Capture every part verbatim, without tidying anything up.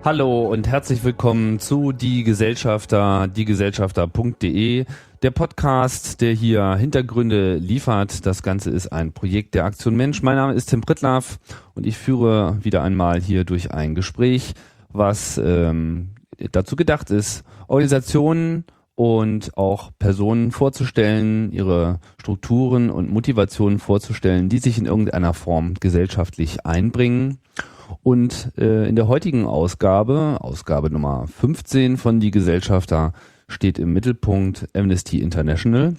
Hallo und herzlich willkommen zu Die Gesellschafter, diegesellschafter punkt de, der Podcast, der hier Hintergründe liefert. Das Ganze ist ein Projekt der Aktion Mensch. Mein Name ist Tim Prittlaff und ich führe wieder einmal hier durch ein Gespräch, was ähm, dazu gedacht ist, Organisationen und auch Personen vorzustellen, ihre Strukturen und Motivationen vorzustellen, die sich in irgendeiner Form gesellschaftlich einbringen. Und äh, in der heutigen Ausgabe, Ausgabe Nummer fünfzehn von Die Gesellschafter, steht im Mittelpunkt Amnesty International,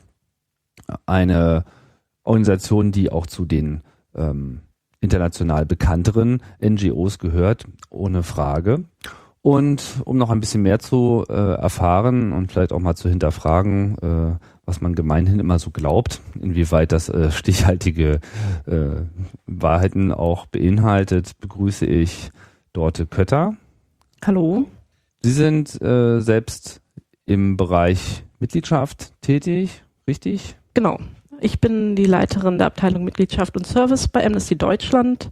eine Organisation, die auch zu den ähm, international bekannteren N G Os gehört, ohne Frage. Und um noch ein bisschen mehr zu äh, erfahren und vielleicht auch mal zu hinterfragen, äh, was man gemeinhin immer so glaubt, inwieweit das äh, stichhaltige äh, Wahrheiten auch beinhaltet, begrüße ich Dorte Kötter. Hallo. Sie sind äh, selbst im Bereich Mitgliedschaft tätig, richtig? Genau. Ich bin die Leiterin der Abteilung Mitgliedschaft und Service bei Amnesty Deutschland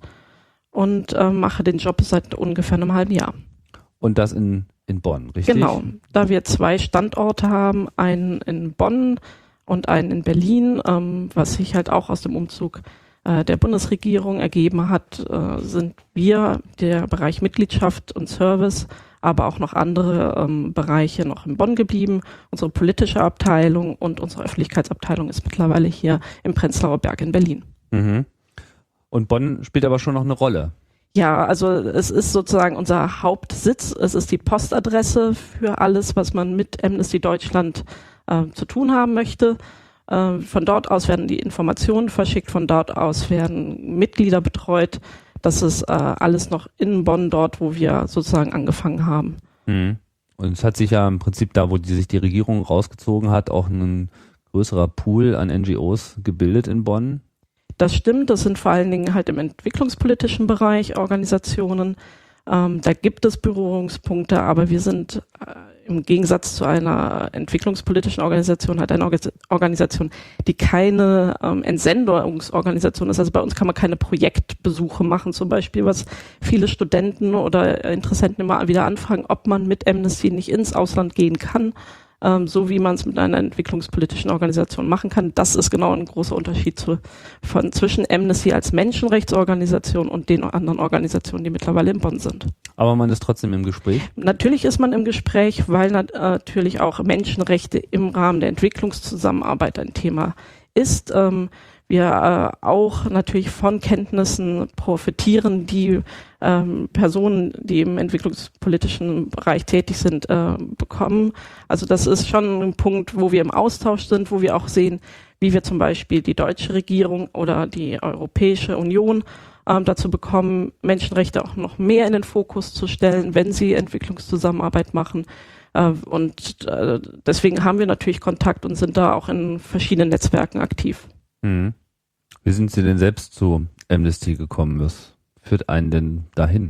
und äh, mache den Job seit ungefähr einem halben Jahr. Und das in, in Bonn, richtig? Genau, da wir zwei Standorte haben, einen in Bonn und einen in Berlin, ähm, was sich halt auch aus dem Umzug äh, der Bundesregierung ergeben hat, äh, sind wir, der Bereich Mitgliedschaft und Service, aber auch noch andere ähm, Bereiche noch in Bonn geblieben. Unsere politische Abteilung und unsere Öffentlichkeitsabteilung ist mittlerweile hier im Prenzlauer Berg in Berlin. Mhm. Und Bonn spielt aber schon noch eine Rolle. Ja, also es ist sozusagen unser Hauptsitz, es ist die Postadresse für alles, was man mit Amnesty Deutschland äh, zu tun haben möchte. Äh, von dort aus werden die Informationen verschickt, von dort aus werden Mitglieder betreut. Das ist äh, alles noch in Bonn, dort, wo wir sozusagen angefangen haben. Mhm. Und es hat sich ja im Prinzip da, wo die, sich die Regierung rausgezogen hat, auch ein größerer Pool an N G Os gebildet in Bonn. Das stimmt, das sind vor allen Dingen halt im entwicklungspolitischen Bereich Organisationen. Ähm, da gibt es Berührungspunkte, aber wir sind äh, im Gegensatz zu einer entwicklungspolitischen Organisation halt eine Orga- Organisation, die keine ähm, Entsendungsorganisation ist. Also bei uns kann man keine Projektbesuche machen, zum Beispiel, was viele Studenten oder Interessenten immer wieder anfragen, ob man mit Amnesty nicht ins Ausland gehen kann. Ähm, so wie man es mit einer entwicklungspolitischen Organisation machen kann. Das ist genau ein großer Unterschied zu, von, zwischen Amnesty als Menschenrechtsorganisation und den anderen Organisationen, die mittlerweile in Bonn sind. Aber man ist trotzdem im Gespräch? Natürlich ist man im Gespräch, weil nat- natürlich auch Menschenrechte im Rahmen der Entwicklungszusammenarbeit ein Thema ist. Ähm, wir äh, auch natürlich von Kenntnissen profitieren, die ähm, Personen, die im entwicklungspolitischen Bereich tätig sind, äh, bekommen. Also das ist schon ein Punkt, wo wir im Austausch sind, wo wir auch sehen, wie wir zum Beispiel die deutsche Regierung oder die Europäische Union ähm, dazu bekommen, Menschenrechte auch noch mehr in den Fokus zu stellen, wenn sie Entwicklungszusammenarbeit machen. Äh, und äh, deswegen haben wir natürlich Kontakt und sind da auch in verschiedenen Netzwerken aktiv. Mhm. Wie sind Sie denn selbst zu Amnesty gekommen? Was führt einen denn dahin?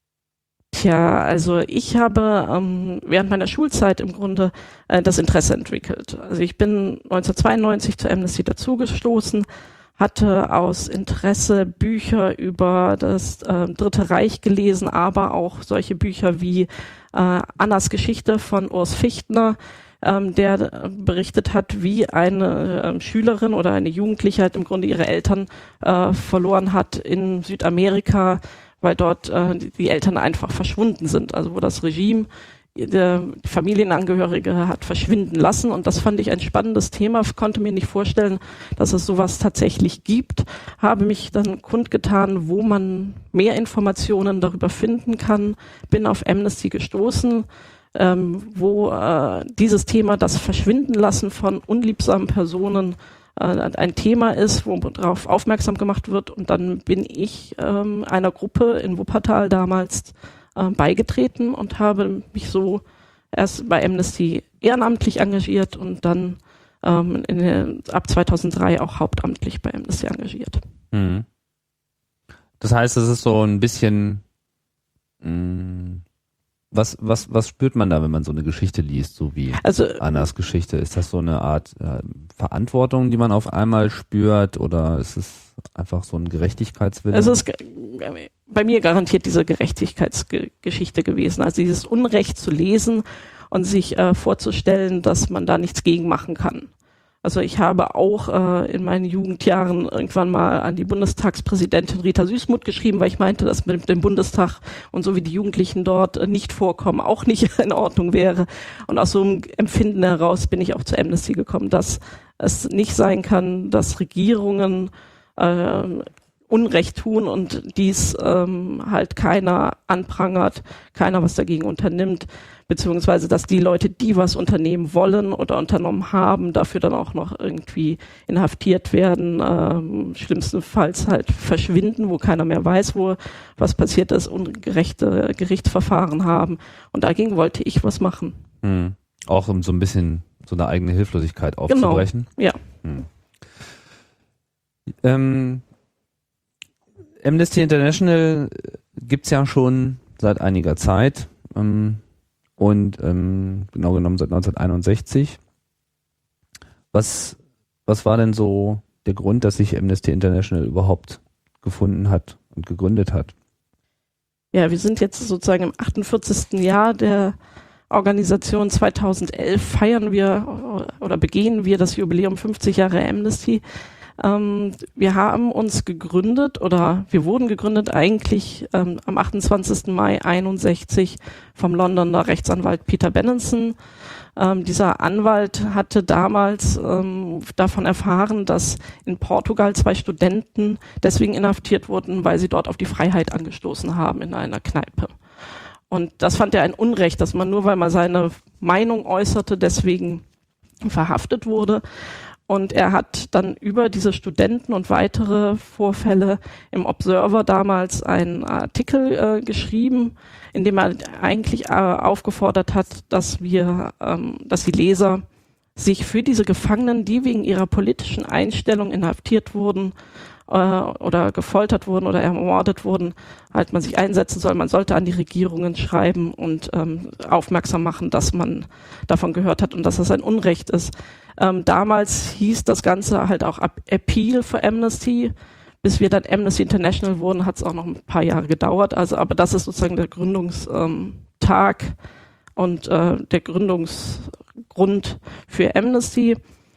Tja, also ich habe ähm, während meiner Schulzeit im Grunde äh, das Interesse entwickelt. Also ich bin neunzehnhundertzweiundneunzig zu Amnesty dazugestoßen, hatte aus Interesse Bücher über das äh, Dritte Reich gelesen, aber auch solche Bücher wie äh, Annas Geschichte von Urs Fichtner, ähm, der berichtet hat, wie eine äh, Schülerin oder eine Jugendliche halt im Grunde ihre Eltern äh, verloren hat in Südamerika, weil dort äh, die Eltern einfach verschwunden sind, also wo das Regime der Familienangehörige hat verschwinden lassen, und das fand ich ein spannendes Thema, konnte mir nicht vorstellen, dass es sowas tatsächlich gibt, habe mich dann kundgetan, wo man mehr Informationen darüber finden kann, bin auf Amnesty gestoßen, ähm, wo äh, dieses Thema, das Verschwindenlassen von unliebsamen Personen, äh, ein Thema ist, wo darauf aufmerksam gemacht wird, und dann bin ich ähm, einer Gruppe in Wuppertal damals äh, beigetreten und habe mich so erst bei Amnesty ehrenamtlich engagiert und dann ähm, in den, ab zweitausenddrei auch hauptamtlich bei Amnesty engagiert. Mhm. Das heißt, es ist so ein bisschen mh, Was, was, was spürt man da, wenn man so eine Geschichte liest, so wie also, Annas Geschichte? Ist das so eine Art äh, Verantwortung, die man auf einmal spürt, oder ist es einfach so ein Gerechtigkeitswille? Also es, bei mir garantiert diese Gerechtigkeitsgeschichte gewesen. Also dieses Unrecht zu lesen und sich äh, vorzustellen, dass man da nichts gegen machen kann. Also ich habe auch äh, in meinen Jugendjahren irgendwann mal an die Bundestagspräsidentin Rita Süssmuth geschrieben, weil ich meinte, dass mit dem Bundestag und so wie die Jugendlichen dort äh, nicht vorkommen, auch nicht in Ordnung wäre. Und aus so einem Empfinden heraus bin ich auch zur Amnesty gekommen, dass es nicht sein kann, dass Regierungen äh, Unrecht tun und dies ähm, halt keiner anprangert, keiner was dagegen unternimmt, beziehungsweise dass die Leute, die was unternehmen wollen oder unternommen haben, dafür dann auch noch irgendwie inhaftiert werden, ähm, schlimmstenfalls halt verschwinden, wo keiner mehr weiß, wo was passiert ist, ungerechte Gerichtsverfahren haben. Und dagegen wollte ich was machen. Hm. Auch um so ein bisschen so eine eigene Hilflosigkeit aufzubrechen. Genau, ja. Hm. Ähm, Amnesty International gibt's ja schon seit einiger Zeit ähm, und ähm, genau genommen seit neunzehnhunderteinundsechzig. Was, was war denn so der Grund, dass sich Amnesty International überhaupt gefunden hat und gegründet hat? Ja, wir sind jetzt sozusagen im achtundvierzigsten Jahr der Organisation. zweitausendelf feiern wir oder begehen wir das Jubiläum fünfzig Jahre Amnesty. Ähm, wir haben uns gegründet oder wir wurden gegründet eigentlich ähm, am achtundzwanzigsten Mai einundsechzig vom Londoner Rechtsanwalt Peter Benenson. Ähm, dieser Anwalt hatte damals ähm, davon erfahren, dass in Portugal zwei Studenten deswegen inhaftiert wurden, weil sie dort auf die Freiheit angestoßen haben in einer Kneipe. Und das fand er ein Unrecht, dass man nur, weil man seine Meinung äußerte, deswegen verhaftet wurde. Und er hat dann über diese Studenten und weitere Vorfälle im Observer damals einen Artikel äh, geschrieben, in dem er eigentlich äh, aufgefordert hat, dass wir, ähm, dass die Leser sich für diese Gefangenen, die wegen ihrer politischen Einstellung inhaftiert wurden äh, oder gefoltert wurden oder ermordet wurden, halt man sich einsetzen soll. Man sollte an die Regierungen schreiben und ähm, aufmerksam machen, dass man davon gehört hat und dass das ein Unrecht ist. Ähm, damals hieß das Ganze halt auch Appeal for Amnesty. Bis wir dann Amnesty International wurden, hat es auch noch ein paar Jahre gedauert. Also, aber das ist sozusagen der Gründungstag ähm, und äh, der Gründungsgrund für Amnesty.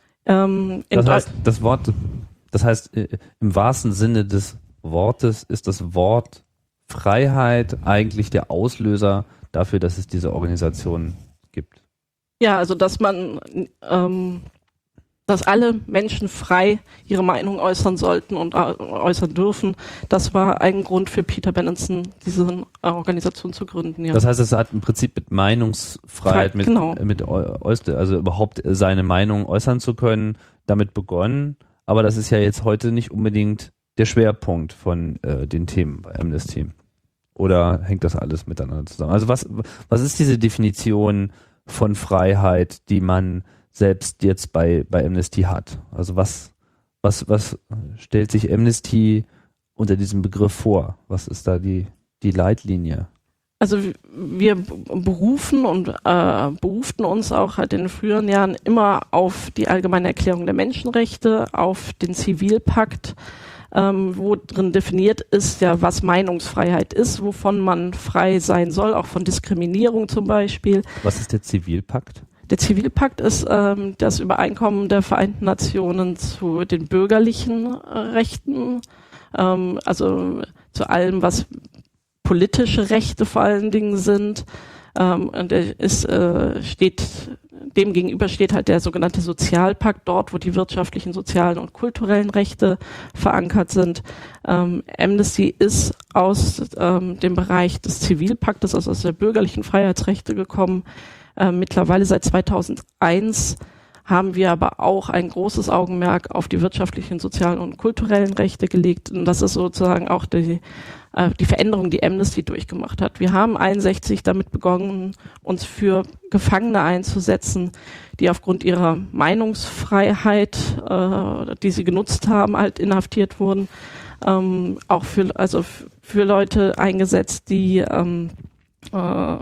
Ähm, das heißt, das Wort, das heißt, äh, im wahrsten Sinne des Wortes ist das Wort Freiheit eigentlich der Auslöser dafür, dass es diese Organisation gibt. Ja, also dass man, ähm, dass alle Menschen frei ihre Meinung äußern sollten und äh, äußern dürfen, das war ein Grund für Peter Benenson, diese äh, Organisation zu gründen. Ja. Das heißt, es hat im Prinzip mit Meinungsfreiheit, Frei, mit, genau. mit also überhaupt seine Meinung äußern zu können, damit begonnen. Aber das ist ja jetzt heute nicht unbedingt der Schwerpunkt von äh, den Themen bei Amnesty. Oder hängt das alles miteinander zusammen? Also was, was ist diese Definition von Freiheit, die man selbst jetzt bei, bei Amnesty hat? Also was, was, was stellt sich Amnesty unter diesem Begriff vor? Was ist da die, die Leitlinie? Also wir berufen und äh, beruften uns auch halt in den früheren Jahren immer auf die Allgemeine Erklärung der Menschenrechte, auf den Zivilpakt, ähm, wo drin definiert ist, ja, was Meinungsfreiheit ist, wovon man frei sein soll, auch von Diskriminierung zum Beispiel. Was ist der Zivilpakt? Der Zivilpakt ist ähm, das Übereinkommen der Vereinten Nationen zu den bürgerlichen äh, Rechten, ähm, also zu allem, was politische Rechte vor allen Dingen sind. Ähm, und der ist, äh, steht, dem gegenüber steht halt der sogenannte Sozialpakt, dort, wo die wirtschaftlichen, sozialen und kulturellen Rechte verankert sind. Ähm, Amnesty ist aus ähm, dem Bereich des Zivilpaktes, also aus der bürgerlichen Freiheitsrechte gekommen. Ähm, mittlerweile seit zweitausendeins haben wir aber auch ein großes Augenmerk auf die wirtschaftlichen, sozialen und kulturellen Rechte gelegt. Und das ist sozusagen auch die, äh, die Veränderung, die Amnesty durchgemacht hat. Wir haben einundsechzig damit begonnen, uns für Gefangene einzusetzen, die aufgrund ihrer Meinungsfreiheit, äh, die sie genutzt haben, halt inhaftiert wurden. Ähm, auch für, also für Leute eingesetzt, die ähm, äh,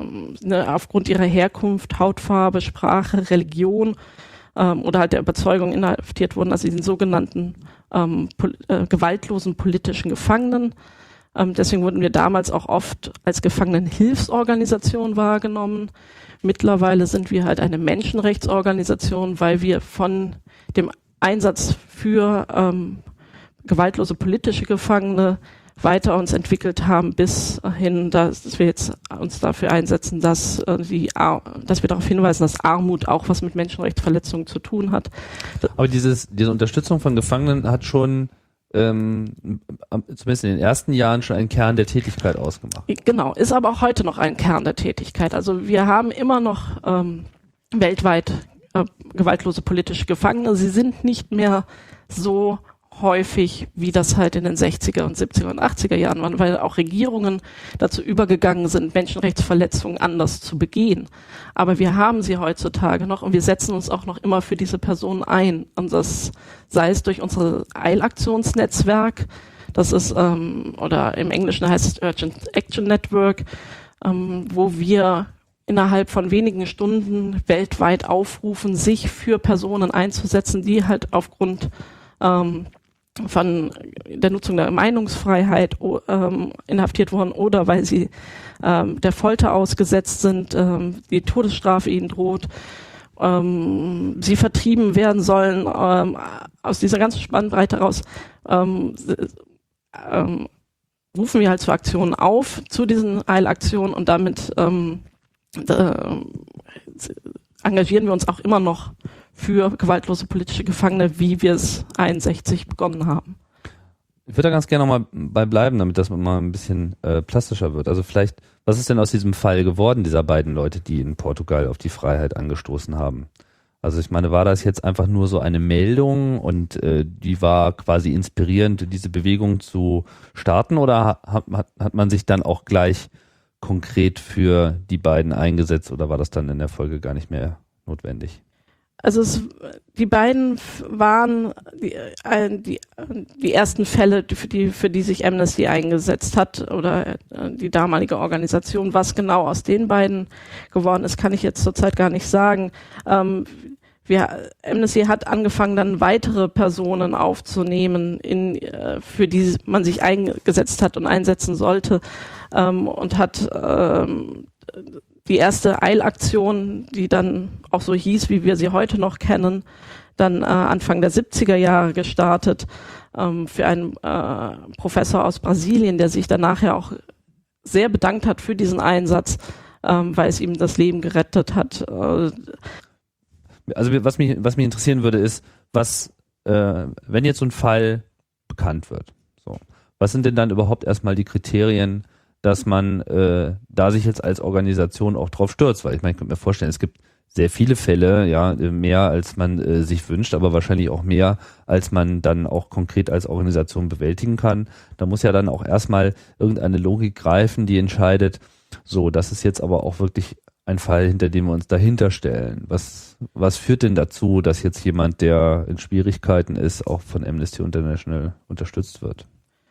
ne, aufgrund ihrer Herkunft, Hautfarbe, Sprache, Religion ähm, oder halt der Überzeugung inhaftiert wurden, also den sogenannten ähm, pol- äh, gewaltlosen politischen Gefangenen. Ähm, deswegen wurden wir damals auch oft als Gefangenenhilfsorganisation wahrgenommen. Mittlerweile sind wir halt eine Menschenrechtsorganisation, weil wir von dem Einsatz für ähm, gewaltlose politische Gefangene weiter uns entwickelt haben, bis hin, dass wir jetzt uns dafür einsetzen, dass, äh, die Ar- dass wir darauf hinweisen, dass Armut auch was mit Menschenrechtsverletzungen zu tun hat. Aber dieses, diese Unterstützung von Gefangenen hat schon ähm, zumindest in den ersten Jahren schon einen Kern der Tätigkeit ausgemacht. Genau, ist aber auch heute noch ein Kern der Tätigkeit. Also wir haben immer noch ähm, weltweit äh, gewaltlose politische Gefangene. Sie sind nicht mehr so häufig, wie das halt in den sechziger und siebziger und achtziger Jahren waren, weil auch Regierungen dazu übergegangen sind, Menschenrechtsverletzungen anders zu begehen. Aber wir haben sie heutzutage noch und wir setzen uns auch noch immer für diese Personen ein. Und das sei es durch unser Eilaktionsnetzwerk, das ist, ähm, oder im Englischen heißt es Urgent Action Network, ähm, wo wir innerhalb von wenigen Stunden weltweit aufrufen, sich für Personen einzusetzen, die halt aufgrund ähm, von der Nutzung der Meinungsfreiheit o, ähm, inhaftiert wurden oder weil sie ähm, der Folter ausgesetzt sind, ähm, die Todesstrafe ihnen droht, ähm, sie vertrieben werden sollen, ähm, aus dieser ganzen Spannbreite raus ähm, ähm, rufen wir halt zu Aktionen auf, zu diesen Eilaktionen und damit ähm, äh, engagieren wir uns auch immer noch für gewaltlose politische Gefangene, wie wir es einundsechzig begonnen haben. Ich würde da ganz gerne nochmal bei bleiben, damit das mal ein bisschen äh, plastischer wird. Also vielleicht, was ist denn aus diesem Fall geworden, dieser beiden Leute, die in Portugal auf die Freiheit angestoßen haben? Also ich meine, war das jetzt einfach nur so eine Meldung und äh, die war quasi inspirierend, diese Bewegung zu starten, oder hat, hat, hat man sich dann auch gleich konkret für die beiden eingesetzt oder war das dann in der Folge gar nicht mehr notwendig? Also es, die beiden waren die, äh, die, die ersten Fälle, für die, für die sich Amnesty eingesetzt hat oder äh, die damalige Organisation. Was genau aus den beiden geworden ist, kann ich jetzt zurzeit gar nicht sagen. Ähm, wir, Amnesty hat angefangen, dann weitere Personen aufzunehmen, in, äh, für die man sich eingesetzt hat und einsetzen sollte, ähm, und hat ähm, die erste Eilaktion, die dann auch so hieß, wie wir sie heute noch kennen, dann äh, Anfang der siebziger Jahre gestartet, ähm, für einen äh, Professor aus Brasilien, der sich dann nachher auch sehr bedankt hat für diesen Einsatz, ähm, weil es ihm das Leben gerettet hat. Äh, also was mich, was mich interessieren würde, ist, was, äh, wenn jetzt so ein Fall bekannt wird, so, was sind denn dann überhaupt erstmal die Kriterien, dass man äh, da sich jetzt als Organisation auch drauf stürzt, weil ich meine, ich könnte mir vorstellen, es gibt sehr viele Fälle, ja, mehr als man äh, sich wünscht, aber wahrscheinlich auch mehr, als man dann auch konkret als Organisation bewältigen kann. Da muss ja dann auch erstmal irgendeine Logik greifen, die entscheidet, so, das ist jetzt aber auch wirklich ein Fall, hinter dem wir uns dahinter stellen. Was, was führt denn dazu, dass jetzt jemand, der in Schwierigkeiten ist, auch von Amnesty International unterstützt wird?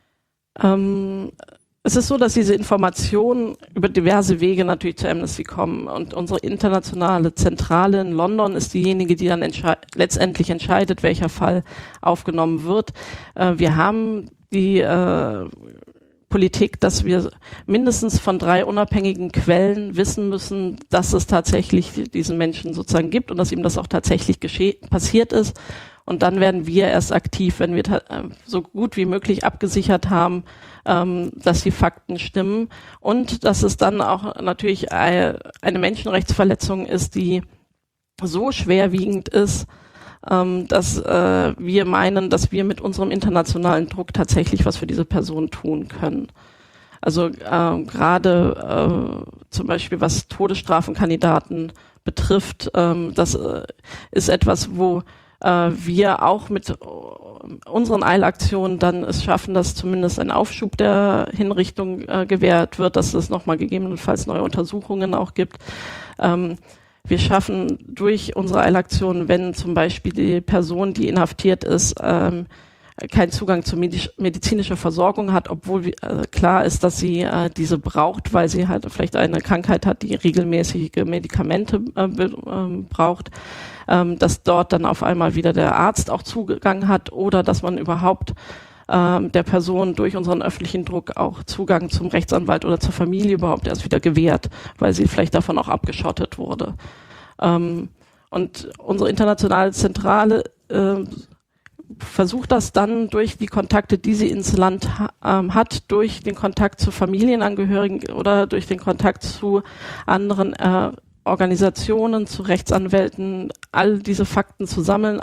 Ähm Es ist so, dass diese Informationen über diverse Wege natürlich zu Amnesty kommen und unsere internationale Zentrale in London ist diejenige, die dann entsche- letztendlich entscheidet, welcher Fall aufgenommen wird. Äh, wir haben die äh, Politik, dass wir mindestens von drei unabhängigen Quellen wissen müssen, dass es tatsächlich diesen Menschen sozusagen gibt und dass ihm das auch tatsächlich gesche- passiert ist. Und dann werden wir erst aktiv, wenn wir ta- so gut wie möglich abgesichert haben, ähm, dass die Fakten stimmen und dass es dann auch natürlich eine, eine Menschenrechtsverletzung ist, die so schwerwiegend ist, ähm, dass äh, wir meinen, dass wir mit unserem internationalen Druck tatsächlich was für diese Person tun können. Also äh, gerade äh, zum Beispiel was Todesstrafenkandidaten betrifft, ähm, das äh, ist etwas, wo wir auch mit unseren Eilaktionen dann es schaffen, dass zumindest ein Aufschub der Hinrichtung äh, gewährt wird, dass es nochmal gegebenenfalls neue Untersuchungen auch gibt. Ähm, wir schaffen durch unsere Eilaktionen, wenn zum Beispiel die Person, die inhaftiert ist, ähm, keinen Zugang zu mediz- medizinischer Versorgung hat, obwohl äh, klar ist, dass sie äh, diese braucht, weil sie halt vielleicht eine Krankheit hat, die regelmäßige Medikamente äh, be- äh, braucht, ähm, dass dort dann auf einmal wieder der Arzt auch Zugang hat oder dass man überhaupt ähm, der Person durch unseren öffentlichen Druck auch Zugang zum Rechtsanwalt oder zur Familie überhaupt erst wieder gewährt, weil sie vielleicht davon auch abgeschottet wurde. Ähm, und unsere internationale Zentrale äh, versucht das dann durch die Kontakte, die sie ins Land ha- ähm, hat, durch den Kontakt zu Familienangehörigen oder durch den Kontakt zu anderen äh, Organisationen, zu Rechtsanwälten, all diese Fakten zu sammeln,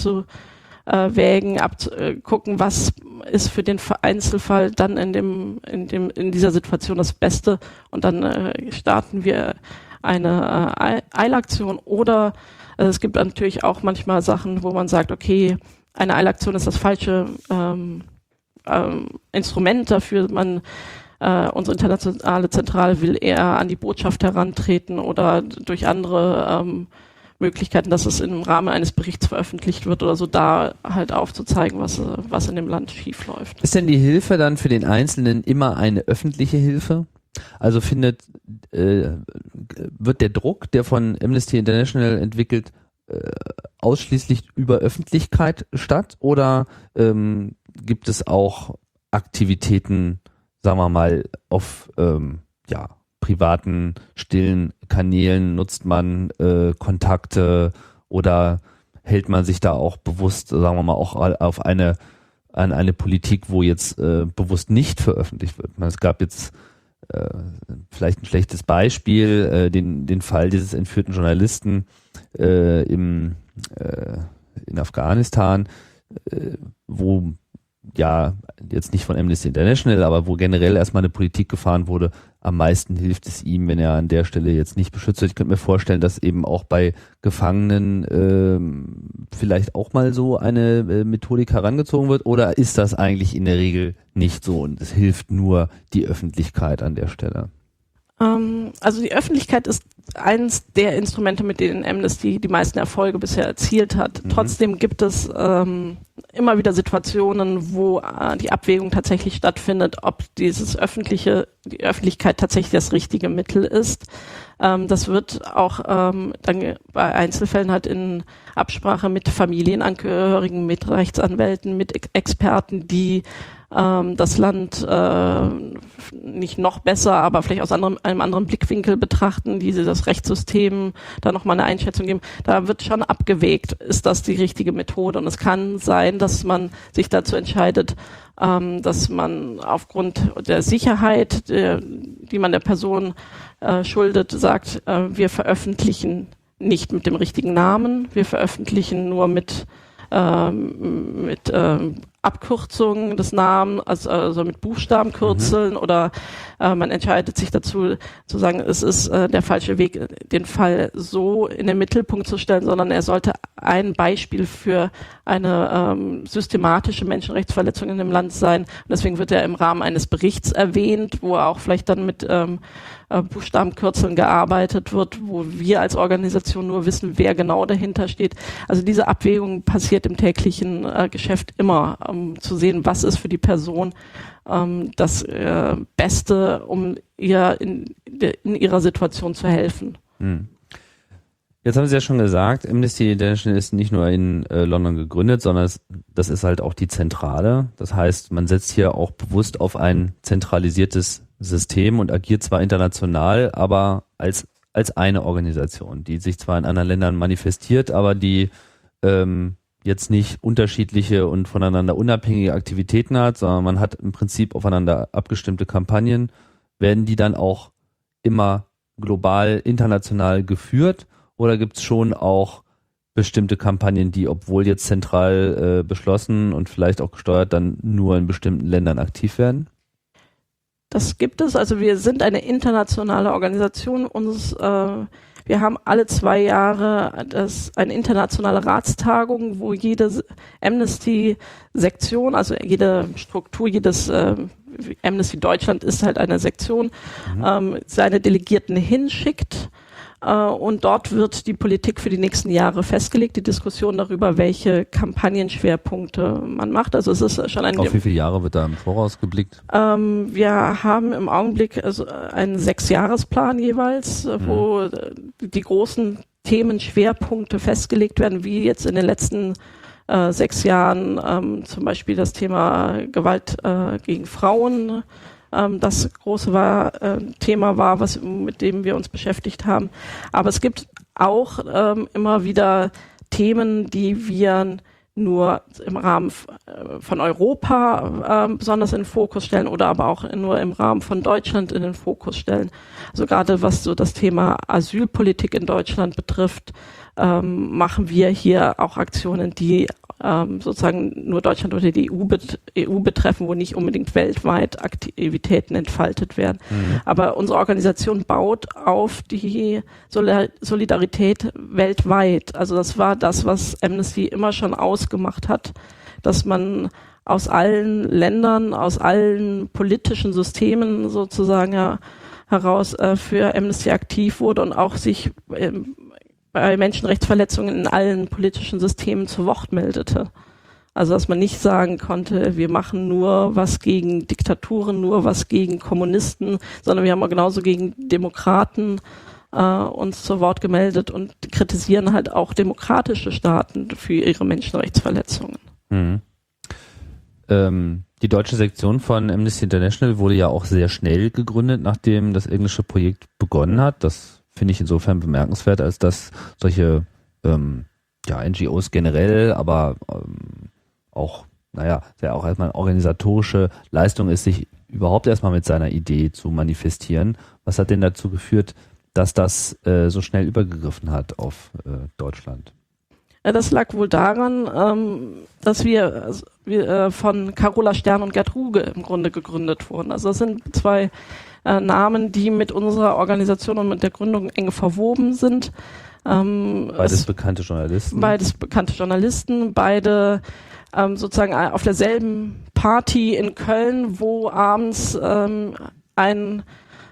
abzuwägen, abzugucken, was ist für den Einzelfall dann in dem, in dem, in dieser Situation das Beste, und dann äh, starten wir eine äh, Eilaktion. Oder äh, es gibt natürlich auch manchmal Sachen, wo man sagt, okay, eine Eilaktion ist das falsche ähm, ähm, Instrument dafür, man Uh, unsere internationale Zentrale will eher an die Botschaft herantreten oder durch andere ähm, Möglichkeiten, dass es im Rahmen eines Berichts veröffentlicht wird oder so, da halt aufzuzeigen, was, was in dem Land schief läuft. Ist denn die Hilfe dann für den Einzelnen immer eine öffentliche Hilfe? Also findet, äh, wird der Druck, der von Amnesty International entwickelt, äh, ausschließlich über Öffentlichkeit statt, oder ähm, gibt es auch Aktivitäten, sagen wir mal, auf ähm, ja, privaten, stillen Kanälen? Nutzt man äh, Kontakte oder hält man sich da auch bewusst, sagen wir mal, auch auf eine, an eine Politik, wo jetzt äh, bewusst nicht veröffentlicht wird? Es gab jetzt äh, vielleicht ein schlechtes Beispiel, äh, den, den Fall dieses entführten Journalisten äh, im, äh, in Afghanistan, äh, wo ja, jetzt nicht von Amnesty International, aber wo generell erstmal eine Politik gefahren wurde, am meisten hilft es ihm, wenn er an der Stelle jetzt nicht beschützt wird. Ich könnte mir vorstellen, dass eben auch bei Gefangenen ähm, vielleicht auch mal so eine äh, Methodik herangezogen wird, oder ist das eigentlich in der Regel nicht so und es hilft nur die Öffentlichkeit an der Stelle? Ähm, also die Öffentlichkeit ist eines der Instrumente, mit denen Amnesty die meisten Erfolge bisher erzielt hat. Mhm. Trotzdem gibt es ähm, immer wieder Situationen, wo äh, die Abwägung tatsächlich stattfindet, ob dieses öffentliche, die Öffentlichkeit tatsächlich das richtige Mittel ist. Ähm, das wird auch ähm, dann bei Einzelfällen halt in Absprache mit Familienangehörigen, mit Rechtsanwälten, mit Ex- Experten, die ähm, das Land äh, nicht noch besser, aber vielleicht aus anderem, einem anderen Blickwinkel betrachten, die das Rechtssystem da nochmal eine Einschätzung geben. Da wird schon abgewägt, ist das die richtige Methode? Und es kann sein, dass man sich dazu entscheidet, ähm, dass man aufgrund der Sicherheit, der, die man der Person äh, schuldet, sagt, äh, wir veröffentlichen nicht mit dem richtigen Namen, wir veröffentlichen nur mit ähm, mit ähm, Abkürzungen des Namens, also, also mit Buchstabenkürzeln, mhm. oder äh, man entscheidet sich dazu zu sagen, es ist äh, der falsche Weg, den Fall so in den Mittelpunkt zu stellen, sondern er sollte ein Beispiel für eine ähm, systematische Menschenrechtsverletzung in dem Land sein. Und deswegen wird er im Rahmen eines Berichts erwähnt, wo er auch vielleicht dann mit ähm, äh, Buchstabenkürzeln gearbeitet wird, wo wir als Organisation nur wissen, wer genau dahinter steht. Also diese Abwägung passiert im täglichen äh, Geschäft immer, um zu sehen, was ist für die Person ähm, das äh, Beste, um ihr in, in ihrer Situation zu helfen. Hm. Jetzt haben Sie ja schon gesagt, Amnesty International ist nicht nur in äh, London gegründet, sondern es, das ist halt auch die Zentrale. Das heißt, man setzt hier auch bewusst auf ein zentralisiertes System und agiert zwar international, aber als als eine Organisation, die sich zwar in anderen Ländern manifestiert, aber die ähm, jetzt nicht unterschiedliche und voneinander unabhängige Aktivitäten hat, sondern man hat im Prinzip aufeinander abgestimmte Kampagnen. Werden die dann auch immer global, international geführt, oder gibt es schon auch bestimmte Kampagnen, die, obwohl jetzt zentral äh, beschlossen und vielleicht auch gesteuert, dann nur in bestimmten Ländern aktiv werden? Das gibt es. Also wir sind eine internationale Organisation. Uns, äh, wir haben alle zwei Jahre das, eine internationale Ratstagung, wo jede Amnesty-Sektion, also jede Struktur, jedes äh, Amnesty Deutschland ist halt eine Sektion, mhm. ähm, seine Delegierten hinschickt. Und dort wird die Politik für die nächsten Jahre festgelegt, die Diskussion darüber, welche Kampagnenschwerpunkte man macht. Also es ist schon ein... Auf wie viele Jahre wird da im Voraus geblickt? Ähm, wir haben im Augenblick also einen Sechsjahresplan jeweils, mhm. wo die großen Themenschwerpunkte festgelegt werden, wie jetzt in den letzten äh, sechs Jahren ähm, zum Beispiel das Thema Gewalt äh, gegen Frauen, ähm, das große war, äh, Thema war, was mit dem wir uns beschäftigt haben. Aber es gibt auch ähm, immer wieder Themen, die wir nur im Rahmen von Europa äh, besonders in den Fokus stellen oder aber auch nur im Rahmen von Deutschland in den Fokus stellen. Also gerade was so das Thema Asylpolitik in Deutschland betrifft, ähm, machen wir hier auch Aktionen, die ähm, sozusagen nur Deutschland oder die E U, bet- E U betreffen, wo nicht unbedingt weltweit Aktivitäten entfaltet werden. Mhm. Aber unsere Organisation baut auf die Sol- Solidarität weltweit. Also das war das, was Amnesty immer schon ausgemacht hat, dass man aus allen Ländern, aus allen politischen Systemen sozusagen ja, heraus äh, für Amnesty aktiv wurde und auch sich ähm, bei Menschenrechtsverletzungen in allen politischen Systemen zu Wort meldete. Also dass man nicht sagen konnte, wir machen nur was gegen Diktaturen, nur was gegen Kommunisten, sondern wir haben auch genauso gegen Demokraten äh, uns zu Wort gemeldet und kritisieren halt auch demokratische Staaten für ihre Menschenrechtsverletzungen. Mhm. Ähm, die deutsche Sektion von Amnesty International wurde ja auch sehr schnell gegründet, nachdem das englische Projekt begonnen hat. Das finde ich insofern bemerkenswert, als dass solche ähm, ja, N G Os generell, aber ähm, auch, naja, ja auch erstmal eine organisatorische Leistung ist, sich überhaupt erstmal mit seiner Idee zu manifestieren. Was hat denn dazu geführt, dass das äh, so schnell übergegriffen hat auf äh, Deutschland? Das lag wohl daran, ähm, dass wir, also wir äh, von Carola Stern und Gerd Ruge im Grunde gegründet wurden. Also das sind zwei äh, Namen, die mit unserer Organisation und mit der Gründung eng verwoben sind. Ähm, beides es, bekannte Journalisten. Beides bekannte Journalisten, beide ähm, sozusagen auf derselben Party in Köln, wo abends ähm, ein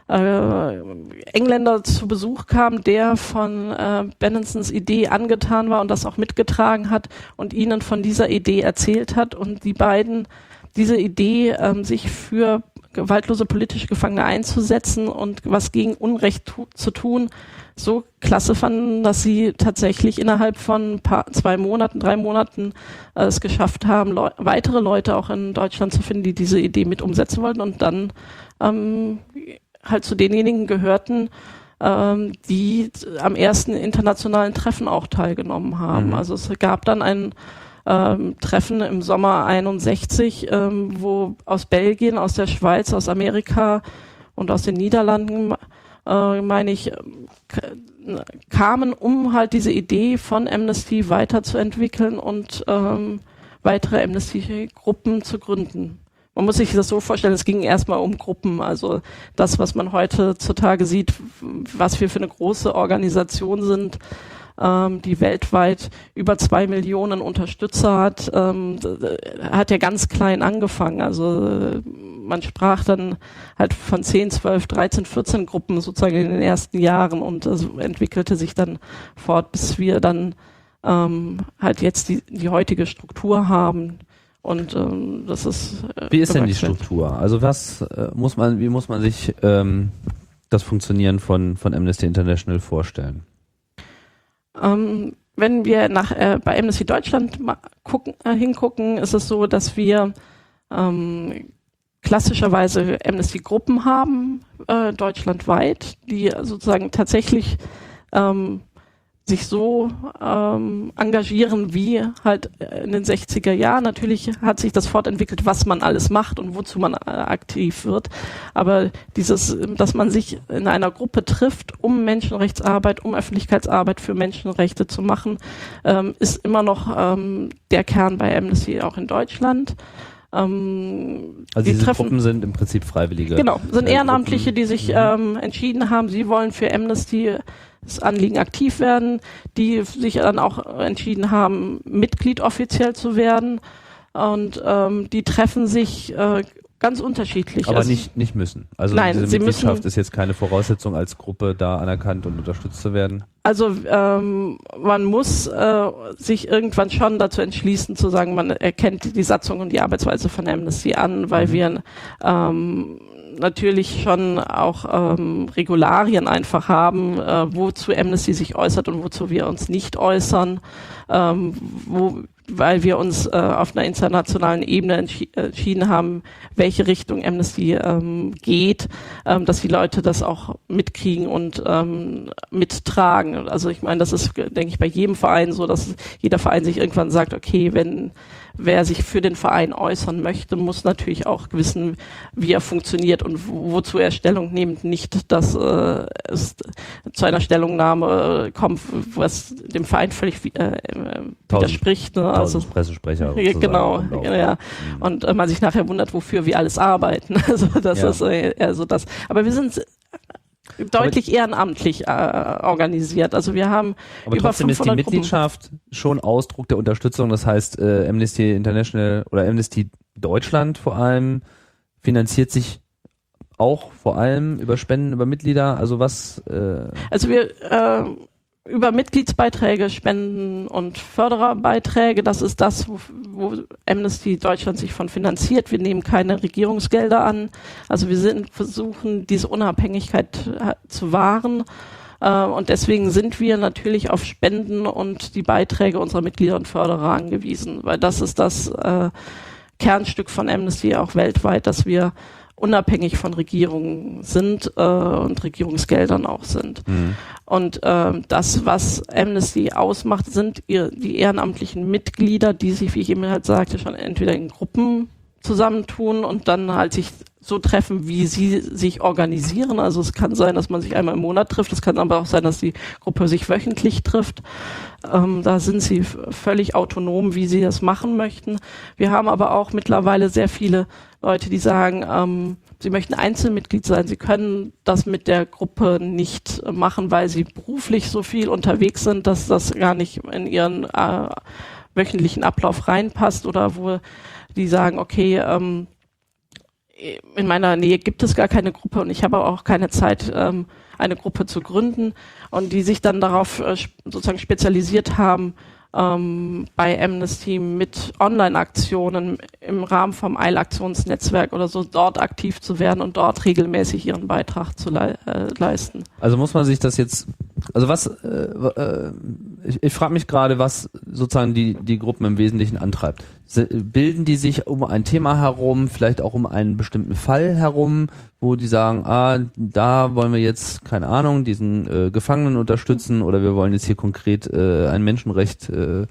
Äh, Engländer zu Besuch kam, der von äh, Benensons Idee angetan war und das auch mitgetragen hat und ihnen von dieser Idee erzählt hat und die beiden diese Idee, ähm, sich für gewaltlose politische Gefangene einzusetzen und was gegen Unrecht tu- zu tun, so klasse fanden, dass sie tatsächlich innerhalb von ein paar, zwei Monaten, drei Monaten äh, es geschafft haben, Leu- weitere Leute auch in Deutschland zu finden, die diese Idee mit umsetzen wollten und dann ähm, halt zu denjenigen gehörten, ähm, die am ersten internationalen Treffen auch teilgenommen haben. Mhm. Also es gab dann ein ähm, Treffen im Sommer einundsechzig, ähm, wo aus Belgien, aus der Schweiz, aus Amerika und aus den Niederlanden, äh, meine ich, k- kamen, um halt diese Idee von Amnesty weiterzuentwickeln und ähm, weitere Amnesty-Gruppen zu gründen. Man muss sich das so vorstellen, es ging erstmal um Gruppen, also das, was man heutzutage sieht, was wir für eine große Organisation sind, ähm, die weltweit über zwei Millionen Unterstützer hat, ähm, hat ja ganz klein angefangen. Also man sprach dann halt von zehn, zwölf, dreizehn, vierzehn Gruppen sozusagen in den ersten Jahren und das entwickelte sich dann fort, bis wir dann ähm, halt jetzt die, die heutige Struktur haben. Und ähm, das ist. Äh, wie ist denn die Struktur? Also was äh, muss man, wie muss man sich ähm, das Funktionieren von von Amnesty International vorstellen? Ähm, wenn wir nach äh, bei Amnesty Deutschland mal gucken, äh, hingucken, ist es so, dass wir ähm, klassischerweise Amnesty-Gruppen haben, äh, deutschlandweit, die sozusagen tatsächlich ähm, sich so ähm, engagieren wie halt in den sechziger Jahren. Natürlich hat sich das fortentwickelt, was man alles macht und wozu man äh, aktiv wird. Aber dieses, dass man sich in einer Gruppe trifft, um Menschenrechtsarbeit, um Öffentlichkeitsarbeit für Menschenrechte zu machen, ähm, ist immer noch ähm, der Kern bei Amnesty auch in Deutschland. Ähm, also die diese treffen, Gruppen sind im Prinzip Freiwillige. Genau, sind äh, Ehrenamtliche, die sich mhm. ähm, entschieden haben, sie wollen für Amnesty das Anliegen aktiv werden, die sich dann auch entschieden haben, Mitglied offiziell zu werden und ähm, die treffen sich äh, ganz unterschiedlich. Aber also, nicht nicht müssen. Also nein, diese sie Mitgliedschaft müssen, ist jetzt keine Voraussetzung, als Gruppe da anerkannt und unterstützt zu werden? Also ähm, man muss äh, sich irgendwann schon dazu entschließen, zu sagen, man erkennt die Satzung und die Arbeitsweise von Amnesty an, weil mhm. wir ähm, natürlich schon auch ähm, Regularien einfach haben, äh, wozu Amnesty sich äußert und wozu wir uns nicht äußern, ähm, wo weil wir uns äh, auf einer internationalen Ebene entschi- entschieden haben, welche Richtung Amnesty ähm, geht, ähm, dass die Leute das auch mitkriegen und ähm, mittragen. Also ich meine, das ist, denke ich, bei jedem Verein so, dass jeder Verein sich irgendwann sagt, okay, wenn wer sich für den Verein äußern möchte, muss natürlich auch wissen, wie er funktioniert und wo, wozu er Stellung nimmt. Nicht, dass äh, es zu einer Stellungnahme kommt, was dem Verein völlig äh, widerspricht. Ne? Also Pressesprecher. Genau, ja. Und äh, man sich nachher wundert, wofür wir alles arbeiten. Also das ja. ist äh, eher so das. Aber wir sind deutlich ehrenamtlich äh, organisiert. Also wir haben aber über trotzdem ist die Mitgliedschaft Gruppen. Schon Ausdruck der Unterstützung. Das heißt, äh, Amnesty International oder Amnesty Deutschland vor allem finanziert sich auch vor allem über Spenden, über Mitglieder. Also was? Äh also wir äh, über Mitgliedsbeiträge, Spenden und Fördererbeiträge. Das ist das, wo, wo Amnesty Deutschland sich von finanziert. Wir nehmen keine Regierungsgelder an. Also wir sind, versuchen, diese Unabhängigkeit äh, zu wahren. Äh, und deswegen sind wir natürlich auf Spenden und die Beiträge unserer Mitglieder und Förderer angewiesen, weil das ist das äh, Kernstück von Amnesty auch weltweit, dass wir unabhängig von Regierungen sind äh, und Regierungsgeldern auch sind. Mhm. Und äh, das, was Amnesty ausmacht, sind ihr, die ehrenamtlichen Mitglieder, die sich, wie ich eben halt sagte, schon entweder in Gruppen zusammentun und dann halt sich so treffen, wie sie sich organisieren. Also es kann sein, dass man sich einmal im Monat trifft. Es kann aber auch sein, dass die Gruppe sich wöchentlich trifft. Ähm, da sind sie f- völlig autonom, wie sie das machen möchten. Wir haben aber auch mittlerweile sehr viele Leute, die sagen, ähm, sie möchten Einzelmitglied sein. Sie können das mit der Gruppe nicht machen, weil sie beruflich so viel unterwegs sind, dass das gar nicht in ihren äh, wöchentlichen Ablauf reinpasst oder wo die sagen, okay, ähm, in meiner Nähe gibt es gar keine Gruppe und ich habe auch keine Zeit, ähm, eine Gruppe zu gründen und die sich dann darauf äh, sozusagen spezialisiert haben, ähm, bei Amnesty mit Online-Aktionen im Rahmen vom Eilaktionsnetzwerk oder so dort aktiv zu werden und dort regelmäßig ihren Beitrag zu le- äh, leisten. Also muss man sich das jetzt, also was, äh, äh, ich, ich frage mich gerade, was sozusagen die, die Gruppen im Wesentlichen antreibt. Bilden die sich um ein Thema herum, vielleicht auch um einen bestimmten Fall herum, wo die sagen, ah, da wollen wir jetzt, keine Ahnung, diesen äh, Gefangenen unterstützen oder wir wollen jetzt hier konkret äh, ein Menschenrecht äh,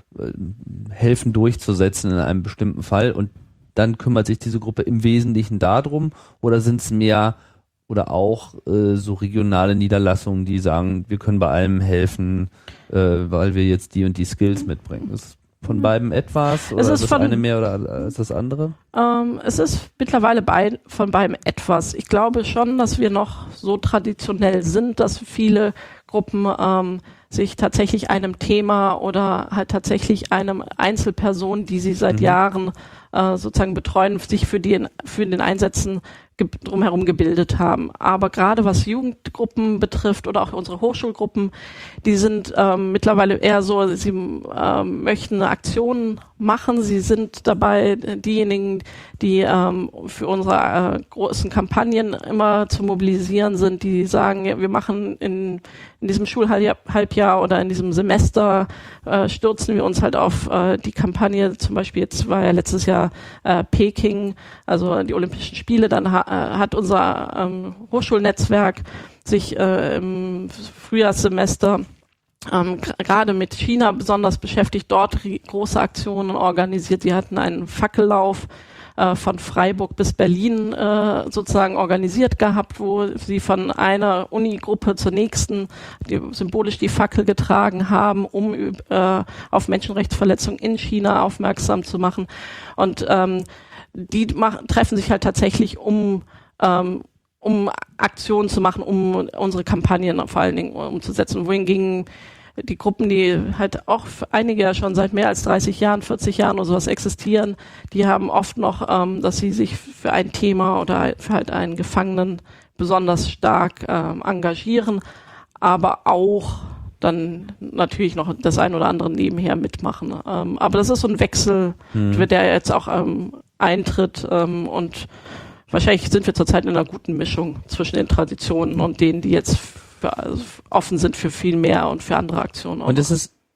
helfen durchzusetzen in einem bestimmten Fall und dann kümmert sich diese Gruppe im Wesentlichen darum oder sind es mehr oder auch äh, so regionale Niederlassungen, die sagen, wir können bei allem helfen, äh, weil wir jetzt die und die Skills mitbringen. Das ist von beiden etwas oder es ist das von, eine mehr oder als das andere? Ähm, es ist mittlerweile bei, von beidem etwas. Ich glaube schon, dass wir noch so traditionell sind, dass viele Gruppen ähm, sich tatsächlich einem Thema oder halt tatsächlich einem Einzelperson, die sie seit mhm. Jahren äh, sozusagen betreuen, sich für den, für den Einsätzen ge- drumherum gebildet haben. Aber gerade was Jugendgruppen betrifft oder auch unsere Hochschulgruppen, die sind ähm, mittlerweile eher so, sie ähm, möchten eine Aktion machen. Sie sind dabei, diejenigen, die ähm, für unsere äh, großen Kampagnen immer zu mobilisieren sind, die sagen, ja, wir machen in, in diesem Schulhalbjahr oder in diesem Semester äh, stürzen wir uns halt auf äh, die Kampagne. Zum Beispiel jetzt war ja letztes Jahr äh, Peking, also die Olympischen Spiele. Dann ha- äh, hat unser ähm, Hochschulnetzwerk sich äh, im Frühjahrssemester Ähm, gerade mit China besonders beschäftigt, dort große Aktionen organisiert. Sie hatten einen Fackellauf äh, von Freiburg bis Berlin äh, sozusagen organisiert gehabt, wo sie von einer Unigruppe zur nächsten die, symbolisch die Fackel getragen haben, um äh, auf Menschenrechtsverletzungen in China aufmerksam zu machen. Und ähm, die mach, treffen sich halt tatsächlich, um ähm, um Aktionen zu machen, um unsere Kampagnen vor allen Dingen umzusetzen. Wohingegen die Gruppen, die halt auch einige ja schon seit mehr als dreißig Jahren, vierzig Jahren oder sowas existieren, die haben oft noch, ähm, dass sie sich für ein Thema oder für halt einen Gefangenen besonders stark ähm, engagieren, aber auch dann natürlich noch das ein oder andere nebenher mitmachen. Ähm, aber das ist so ein Wechsel, hm. der jetzt auch ähm, eintritt ähm, und wahrscheinlich sind wir zurzeit in einer guten Mischung zwischen den Traditionen und denen, die jetzt für, also offen sind für viel mehr und für andere Aktionen. Auch. Und es ist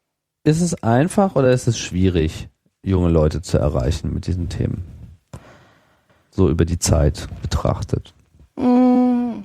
Ist es einfach oder ist es schwierig, junge Leute zu erreichen mit diesen Themen? So über die Zeit betrachtet. Mm.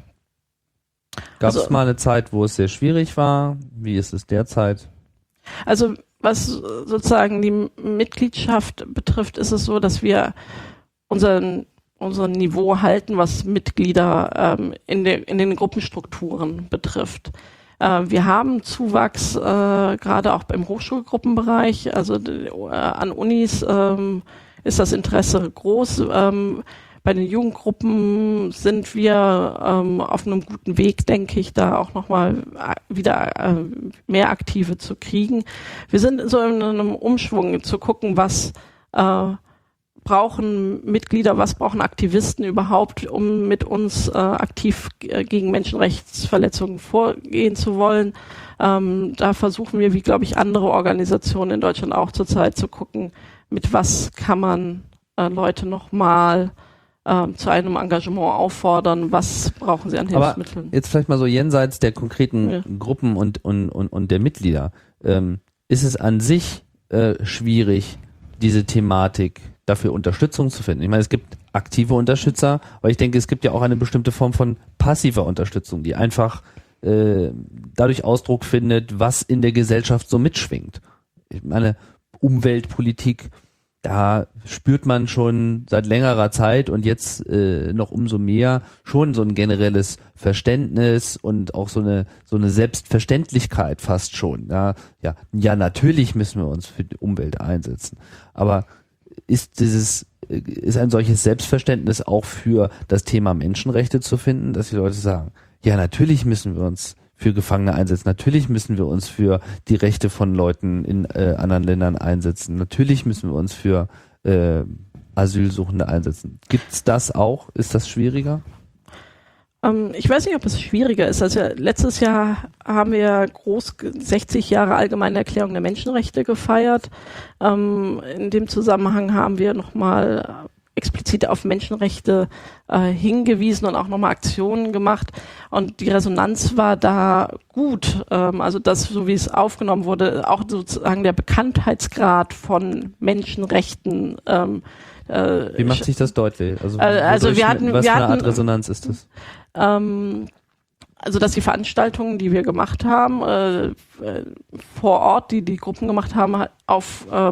Gab es Also, mal eine Zeit, wo es sehr schwierig war? Wie ist es derzeit? Also was sozusagen die Mitgliedschaft betrifft, ist es so, dass wir unseren, unser Niveau halten, was Mitglieder ähm, in, de, in den Gruppenstrukturen betrifft. Äh, wir haben Zuwachs, äh, gerade auch im Hochschulgruppenbereich, also äh, an Unis ähm, ist das Interesse groß. Ähm, Bei den Jugendgruppen sind wir ähm, auf einem guten Weg, denke ich, da auch nochmal wieder äh, mehr Aktive zu kriegen. Wir sind so in einem Umschwung zu gucken, was äh, brauchen Mitglieder, was brauchen Aktivisten überhaupt, um mit uns äh, aktiv äh, gegen Menschenrechtsverletzungen vorgehen zu wollen. Ähm, da versuchen wir, wie glaube ich andere Organisationen in Deutschland auch zurzeit zu gucken, mit was kann man äh, Leute nochmal Ähm, zu einem Engagement auffordern, was brauchen sie an Hilfsmitteln. Aber jetzt vielleicht mal so jenseits der konkreten ja. Gruppen und, und, und, und der Mitglieder. Ähm, ist es an sich äh, schwierig, diese Thematik dafür Unterstützung zu finden? Ich meine, es gibt aktive Unterstützer, aber ich denke, es gibt ja auch eine bestimmte Form von passiver Unterstützung, die einfach äh, dadurch Ausdruck findet, was in der Gesellschaft so mitschwingt. Ich meine, Umweltpolitik, da spürt man schon seit längerer Zeit und jetzt äh, noch umso mehr schon so ein generelles Verständnis und auch so eine so eine Selbstverständlichkeit fast schon. Ja, ja, ja, natürlich müssen wir uns für die Umwelt einsetzen. Aber ist dieses ist ein solches Selbstverständnis auch für das Thema Menschenrechte zu finden, dass die Leute sagen, ja, natürlich müssen wir uns für Gefangene einsetzen. Natürlich müssen wir uns für die Rechte von Leuten in äh, anderen Ländern einsetzen. Natürlich müssen wir uns für äh, Asylsuchende einsetzen. Gibt's das auch? Ist das schwieriger? Ähm, ich weiß nicht, ob es schwieriger ist. Also letztes Jahr haben wir groß sechzig Jahre Allgemeine Erklärung der Menschenrechte gefeiert. Ähm, in dem Zusammenhang haben wir nochmal explizit auf Menschenrechte äh, hingewiesen und auch nochmal Aktionen gemacht. Und die Resonanz war da gut. Ähm, also das, so wie es aufgenommen wurde, auch sozusagen der Bekanntheitsgrad von Menschenrechten. Ähm, äh, wie macht sich das deutlich? Also, äh, also wir hatten, was wir für eine hatten, Art Resonanz ist das? Ähm, also dass die Veranstaltungen, die wir gemacht haben, äh, äh, vor Ort, die die Gruppen gemacht haben, auf äh,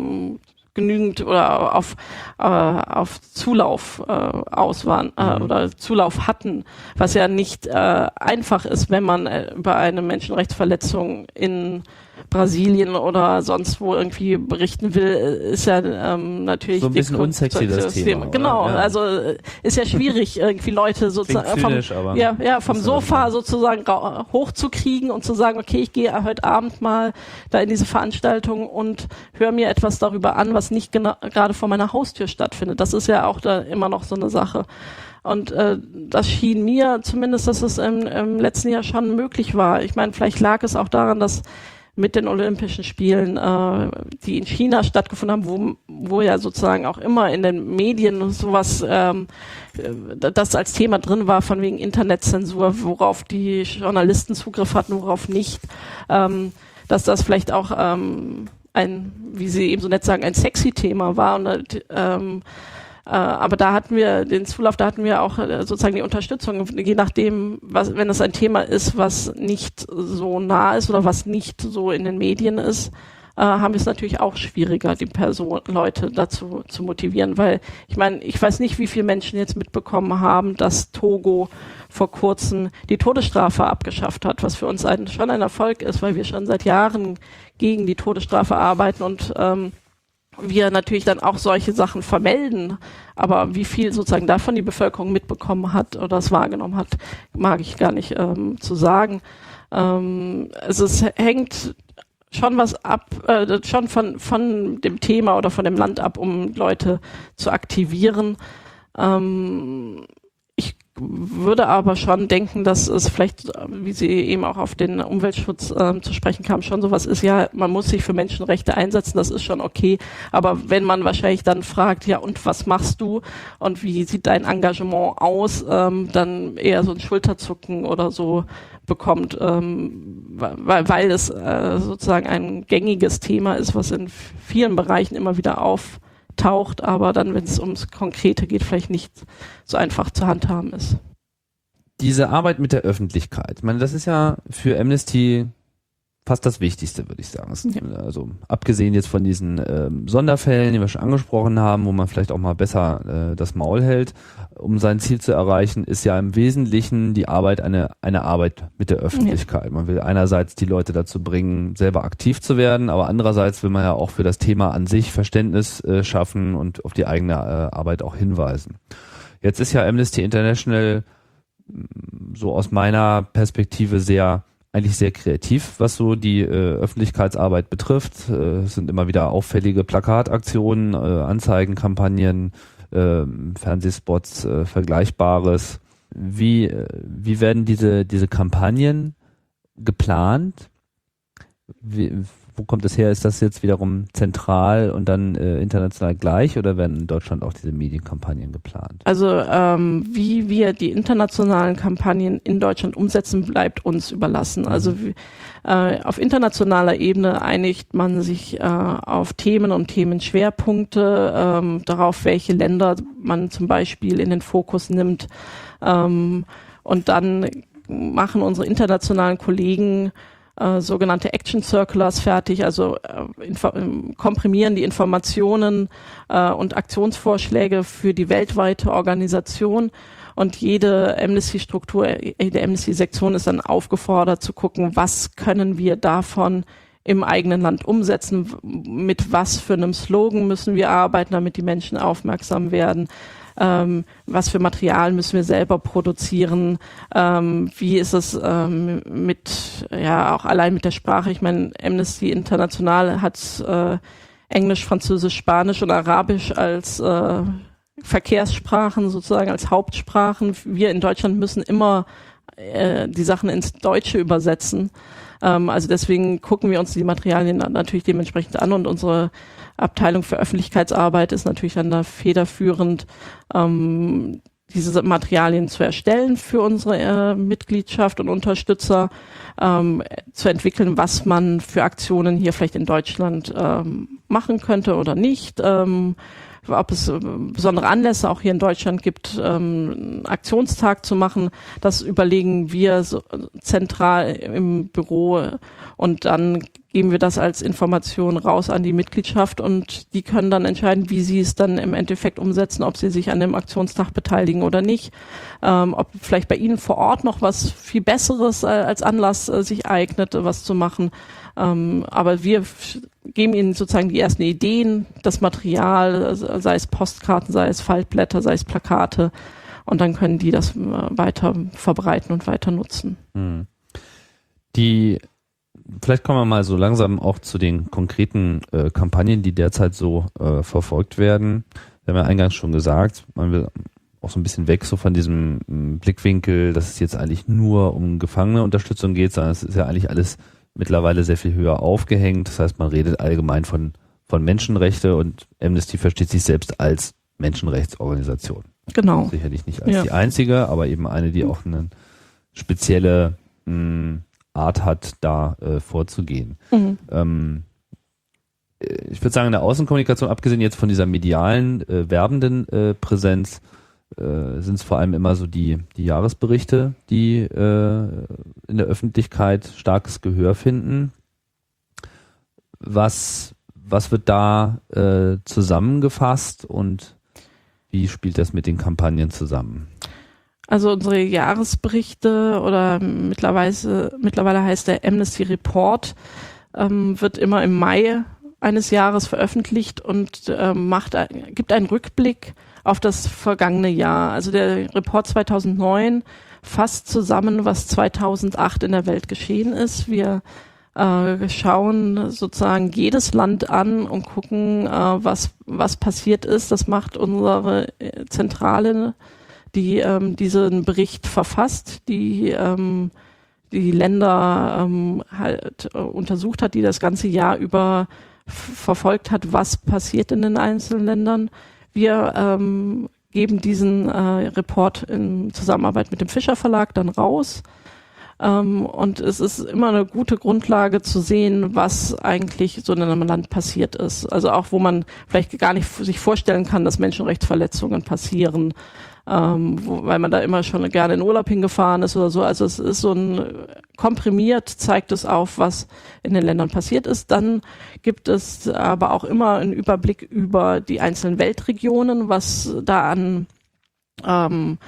genügend oder auf äh, auf Zulauf äh, aus waren äh, mhm. oder Zulauf hatten, was ja nicht äh, einfach ist, wenn man äh, über eine Menschenrechtsverletzung in Brasilien oder sonst wo irgendwie berichten will, ist ja ähm, natürlich so ein bisschen die, unsexy das Thema. Thema. Genau, ja. also ist ja schwierig, irgendwie Leute sozusagen vom, zynisch, aber ja, ja, vom Sofa ja sozusagen hochzukriegen und zu sagen, okay, ich gehe heute Abend mal da in diese Veranstaltung und höre mir etwas darüber an, was nicht genau, gerade vor meiner Haustür stattfindet. Das ist ja auch da immer noch so eine Sache. Und äh, das schien mir zumindest, dass es im, im letzten Jahr schon möglich war. Ich meine, vielleicht lag es auch daran, dass mit den Olympischen Spielen, äh, die in China stattgefunden haben, wo, wo ja sozusagen auch immer in den Medien sowas, ähm, das als Thema drin war, von wegen Internetzensur, worauf die Journalisten Zugriff hatten, worauf nicht, ähm, dass das vielleicht auch ähm, ein, wie Sie eben so nett sagen, ein sexy Thema war und ähm, Äh, aber da hatten wir den Zulauf, da hatten wir auch äh, sozusagen die Unterstützung, je nachdem, was, wenn es ein Thema ist, was nicht so nah ist oder was nicht so in den Medien ist, äh, haben wir es natürlich auch schwieriger, die Person, Leute dazu zu motivieren, weil ich meine, ich weiß nicht, wie viele Menschen jetzt mitbekommen haben, dass Togo vor kurzem die Todesstrafe abgeschafft hat, was für uns ein, schon ein Erfolg ist, weil wir schon seit Jahren gegen die Todesstrafe arbeiten und ähm, wir natürlich dann auch solche Sachen vermelden, aber wie viel sozusagen davon die Bevölkerung mitbekommen hat oder es wahrgenommen hat, mag ich gar nicht ähm, zu sagen. Ähm, also es hängt schon was ab, äh, schon von von dem Thema oder von dem Land ab, um Leute zu aktivieren. Ähm, ich würde aber schon denken, dass es vielleicht, wie Sie eben auch auf den Umweltschutz äh, zu sprechen kam, schon sowas ist, ja, man muss sich für Menschenrechte einsetzen, das ist schon okay, aber wenn man wahrscheinlich dann fragt, ja, und was machst du und wie sieht dein Engagement aus, ähm, dann eher so ein Schulterzucken oder so bekommt, ähm, weil, weil es äh, sozusagen ein gängiges Thema ist, was in vielen Bereichen immer wieder auftaucht, aber dann, wenn es ums Konkrete geht, vielleicht nicht so einfach zu handhaben ist. Diese Arbeit mit der Öffentlichkeit, ich meine, das ist ja für Amnesty fast das Wichtigste, würde ich sagen. Es, ja. Also abgesehen jetzt von diesen ähm, Sonderfällen, die wir schon angesprochen haben, wo man vielleicht auch mal besser äh, das Maul hält, um sein Ziel zu erreichen, ist ja im Wesentlichen die Arbeit eine eine Arbeit mit der Öffentlichkeit. Ja. Man will einerseits die Leute dazu bringen, selber aktiv zu werden, aber andererseits will man ja auch für das Thema an sich Verständnis äh, schaffen und auf die eigene äh, Arbeit auch hinweisen. Jetzt ist ja Amnesty International so aus meiner Perspektive sehr eigentlich sehr kreativ, was so die äh, Öffentlichkeitsarbeit betrifft. Äh, es sind immer wieder auffällige Plakataktionen, äh, Anzeigenkampagnen, äh, Fernsehspots, äh, Vergleichbares. Wie, äh, wie werden diese, diese Kampagnen geplant? Wie, wo kommt es her? Ist das jetzt wiederum zentral und dann äh, international gleich oder werden in Deutschland auch diese Medienkampagnen geplant? Also ähm, wie wir die internationalen Kampagnen in Deutschland umsetzen, bleibt uns überlassen. Also wie, äh, auf internationaler Ebene einigt man sich äh, auf Themen und Themenschwerpunkte, ähm, darauf, welche Länder man zum Beispiel in den Fokus nimmt. Ähm, und dann machen unsere internationalen Kollegen Äh, sogenannte Action Circulars fertig, also äh, info- komprimieren die Informationen äh, und Aktionsvorschläge für die weltweite Organisation und jede Amnesty-Struktur, jede Amnesty-Sektion ist dann aufgefordert zu gucken, was können wir davon im eigenen Land umsetzen, mit was für einem Slogan müssen wir arbeiten, damit die Menschen aufmerksam werden. Ähm, was für Material müssen wir selber produzieren, ähm, wie ist es ähm, mit, ja, auch allein mit der Sprache. Ich meine, Amnesty International hat äh, Englisch, Französisch, Spanisch und Arabisch als äh, Verkehrssprachen sozusagen, als Hauptsprachen. Wir in Deutschland müssen immer äh, die Sachen ins Deutsche übersetzen. Ähm, also deswegen gucken wir uns die Materialien natürlich dementsprechend an und unsere Abteilung für Öffentlichkeitsarbeit ist natürlich dann da federführend, ähm, diese Materialien zu erstellen für unsere äh, Mitgliedschaft und Unterstützer, ähm, zu entwickeln, was man für Aktionen hier vielleicht in Deutschland ähm, machen könnte oder nicht, ähm, ob es äh, besondere Anlässe auch hier in Deutschland gibt, ähm, einen Aktionstag zu machen. Das überlegen wir so zentral im Büro und dann geben wir das als Information raus an die Mitgliedschaft und die können dann entscheiden, wie sie es dann im Endeffekt umsetzen, ob sie sich an dem Aktionstag beteiligen oder nicht, ähm, ob vielleicht bei ihnen vor Ort noch was viel Besseres äh, als Anlass äh, sich eignet, was zu machen. Ähm, aber wir f- geben ihnen sozusagen die ersten Ideen, das Material, sei es Postkarten, sei es Faltblätter, sei es Plakate und dann können die das äh, weiter verbreiten und weiter nutzen. Hm. Die Vielleicht kommen wir mal so langsam auch zu den konkreten äh, Kampagnen, die derzeit so äh, verfolgt werden. Wir haben ja eingangs schon gesagt, man will auch so ein bisschen weg so von diesem m, Blickwinkel, dass es jetzt eigentlich nur um Gefangeneunterstützung geht, sondern es ist ja eigentlich alles mittlerweile sehr viel höher aufgehängt. Das heißt, man redet allgemein von, von Menschenrechte und Amnesty versteht sich selbst als Menschenrechtsorganisation. Genau. Sicherlich nicht als Ja. die einzige, aber eben eine, die auch eine spezielle mh, Art hat, da äh, vorzugehen. Mhm. Ähm, ich würde sagen, in der Außenkommunikation, abgesehen jetzt von dieser medialen, äh, werbenden äh, Präsenz, äh, sind es vor allem immer so die, die Jahresberichte, die äh, in der Öffentlichkeit starkes Gehör finden. Was, was wird da äh, zusammengefasst und wie spielt das mit den Kampagnen zusammen? Also unsere Jahresberichte oder mittlerweile, mittlerweile heißt der Amnesty Report, ähm, wird immer im Mai eines Jahres veröffentlicht und ähm, macht, gibt einen Rückblick auf das vergangene Jahr. Also der Report zweitausendneun fasst zusammen, was zweitausendacht in der Welt geschehen ist. Wir äh, schauen sozusagen jedes Land an und gucken, äh, was, was passiert ist. Das macht unsere äh, zentrale die ähm, diesen Bericht verfasst, die ähm, die Länder ähm, halt äh, untersucht hat, die das ganze Jahr über f- verfolgt hat, was passiert in den einzelnen Ländern. Wir ähm, geben diesen äh, Report in Zusammenarbeit mit dem Fischer Verlag dann raus. Ähm, und es ist immer eine gute Grundlage zu sehen, was eigentlich so in einem Land passiert ist. Also auch, wo man vielleicht gar nicht sich vorstellen kann, dass Menschenrechtsverletzungen passieren. Ähm, wo, weil man da immer schon gerne in Urlaub hingefahren ist oder so. Also es ist so ein komprimiert, zeigt es auf, was in den Ländern passiert ist. Dann gibt es aber auch immer einen Überblick über die einzelnen Weltregionen, was da an ähm,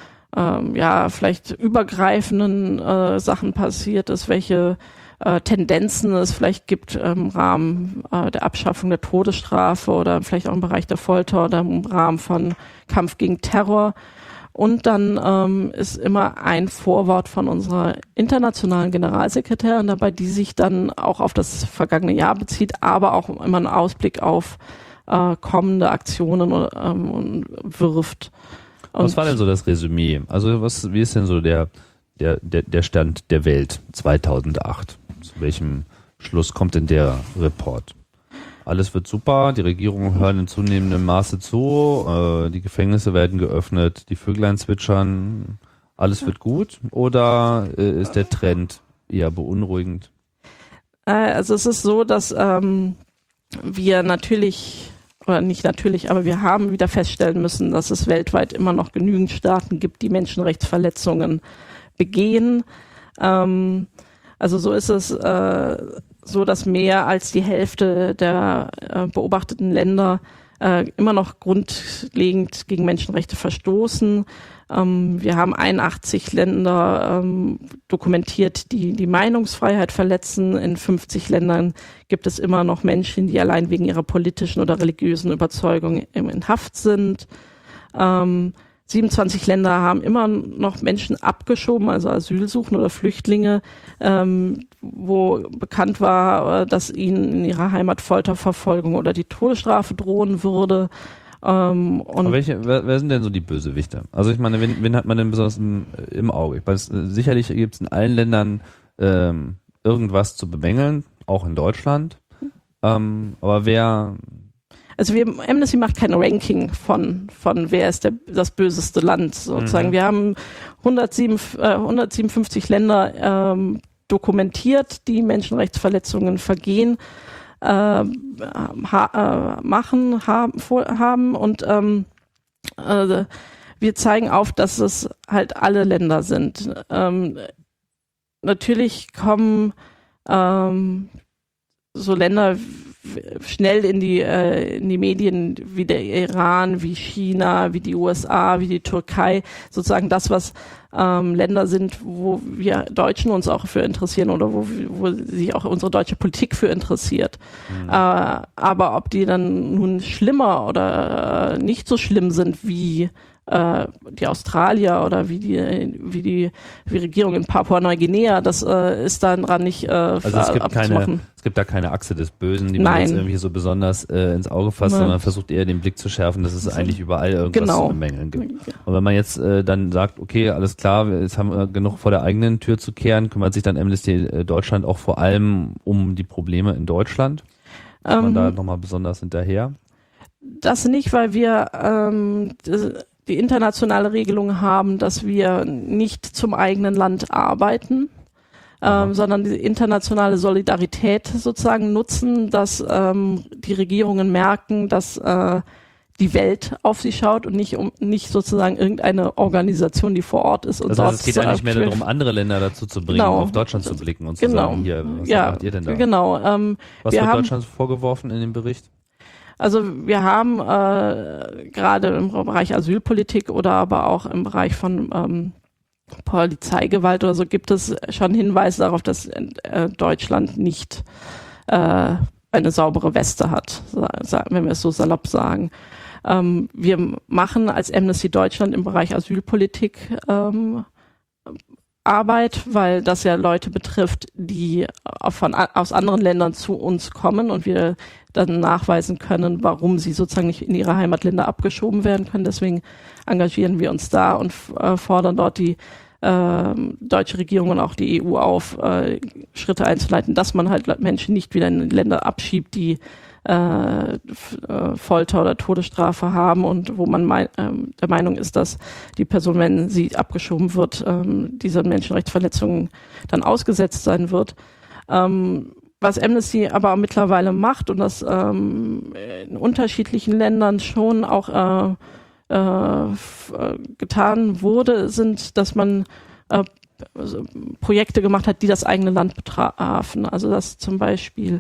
ähm, ja vielleicht übergreifenden äh, Sachen passiert ist, welche äh, Tendenzen es vielleicht gibt im Rahmen äh, der Abschaffung der Todesstrafe oder vielleicht auch im Bereich der Folter oder im Rahmen von Kampf gegen Terror. Und dann ähm, ist immer ein Vorwort von unserer internationalen Generalsekretärin dabei, die sich dann auch auf das vergangene Jahr bezieht, aber auch immer einen Ausblick auf äh, kommende Aktionen ähm, wirft. Und was war denn so das Resümee? Also was, wie ist denn so der, der, der, der Stand der Welt zweitausendacht? Zu welchem Schluss kommt denn der Report? Alles wird super, die Regierungen hören in zunehmendem Maße zu, äh, die Gefängnisse werden geöffnet, die Vöglein zwitschern, alles wird gut? Oder äh, ist der Trend eher beunruhigend? Äh, also es ist so, dass ähm, wir natürlich oder nicht natürlich, aber wir haben wieder feststellen müssen, dass es weltweit immer noch genügend Staaten gibt, die Menschenrechtsverletzungen begehen. Ähm, also so ist es äh, so, dass mehr als die Hälfte der äh, beobachteten Länder äh, immer noch grundlegend gegen Menschenrechte verstoßen. Ähm, wir haben einundachtzig Länder ähm, dokumentiert, die die Meinungsfreiheit verletzen. In fünfzig Ländern gibt es immer noch Menschen, die allein wegen ihrer politischen oder religiösen Überzeugung in Haft sind. Ähm, siebenundzwanzig Länder haben immer noch Menschen abgeschoben, also Asylsuchende oder Flüchtlinge, ähm, wo bekannt war, dass ihnen in ihrer Heimat Folterverfolgung oder die Todesstrafe drohen würde. Ähm, und Aber welche, wer, wer sind denn so die Bösewichte? Also ich meine, wen, wen hat man denn besonders im, im Auge? Ich weiß, sicherlich gibt es in allen Ländern ähm, irgendwas zu bemängeln, auch in Deutschland. Ähm, aber wer... Also wir, Amnesty macht kein Ranking von, von wer ist der, das böseste Land sozusagen. Mhm. Wir haben hundertsieben, äh, hundertsiebenundfünfzig Länder ähm, dokumentiert, die Menschenrechtsverletzungen vergehen, äh, ha, äh, machen, haben, vor, haben und ähm, äh, wir zeigen auf, dass es halt alle Länder sind. Ähm, natürlich kommen ähm, so Länder schnell in die äh, in die Medien wie der Iran, wie China, wie die U S A, wie die Türkei, sozusagen das, was ähm, Länder sind, wo wir Deutschen uns auch für interessieren oder wo, wo sich auch unsere deutsche Politik für interessiert. Mhm. Äh, aber ob die dann nun schlimmer oder äh, nicht so schlimm sind wie äh, die Australier oder wie die wie die, wie Regierung in Papua-Neuguinea, das äh, ist dann dran nicht äh, also es gibt keine, es gibt da keine Achse des Bösen, die man Nein. jetzt irgendwie so besonders äh, ins Auge fasst, Nein. sondern man versucht eher den Blick zu schärfen, dass es eigentlich überall irgendwas Genau. zu bemängeln gibt. Und wenn man jetzt äh, dann sagt, okay, alles klar, jetzt haben wir genug vor der eigenen Tür zu kehren, kümmert sich dann Amnesty Deutschland auch vor allem um die Probleme in Deutschland? Ist ähm, man da nochmal besonders hinterher? Das nicht, weil wir ähm, die internationale Regelung haben, dass wir nicht zum eigenen Land arbeiten, ähm, sondern die internationale Solidarität sozusagen nutzen, dass ähm, die Regierungen merken, dass äh, die Welt auf sie schaut und nicht um nicht sozusagen irgendeine Organisation, die vor Ort ist. Und das heißt, dort es geht eigentlich mehr darum, andere Länder dazu zu bringen, genau. auf Deutschland zu blicken und zu genau. sagen, hier, was ja, macht ihr denn da? Genau. Ähm, was wir wird haben, Deutschland vorgeworfen in dem Bericht? Also wir haben äh, gerade im Bereich Asylpolitik oder aber auch im Bereich von ähm, Polizeigewalt oder so gibt es schon Hinweise darauf, dass äh, Deutschland nicht äh, eine saubere Weste hat, wenn wir es so salopp sagen. Ähm, wir machen als Amnesty Deutschland im Bereich Asylpolitik ähm, Arbeit, weil das ja Leute betrifft, die von, aus anderen Ländern zu uns kommen und wir dann nachweisen können, warum sie sozusagen nicht in ihre Heimatländer abgeschoben werden können. Deswegen engagieren wir uns da und äh, fordern dort die äh, deutsche Regierung und auch die E U auf, äh, Schritte einzuleiten, dass man halt Menschen nicht wieder in Länder abschiebt, die Äh, Folter oder Todesstrafe haben und wo man mein, äh, der Meinung ist, dass die Person, wenn sie abgeschoben wird, ähm, dieser Menschenrechtsverletzungen dann ausgesetzt sein wird. Ähm, was Amnesty aber mittlerweile macht und das ähm, in unterschiedlichen Ländern schon auch äh, äh, f- äh, getan wurde, sind, dass man äh, Projekte gemacht hat, die das eigene Land betrafen. Also dass zum Beispiel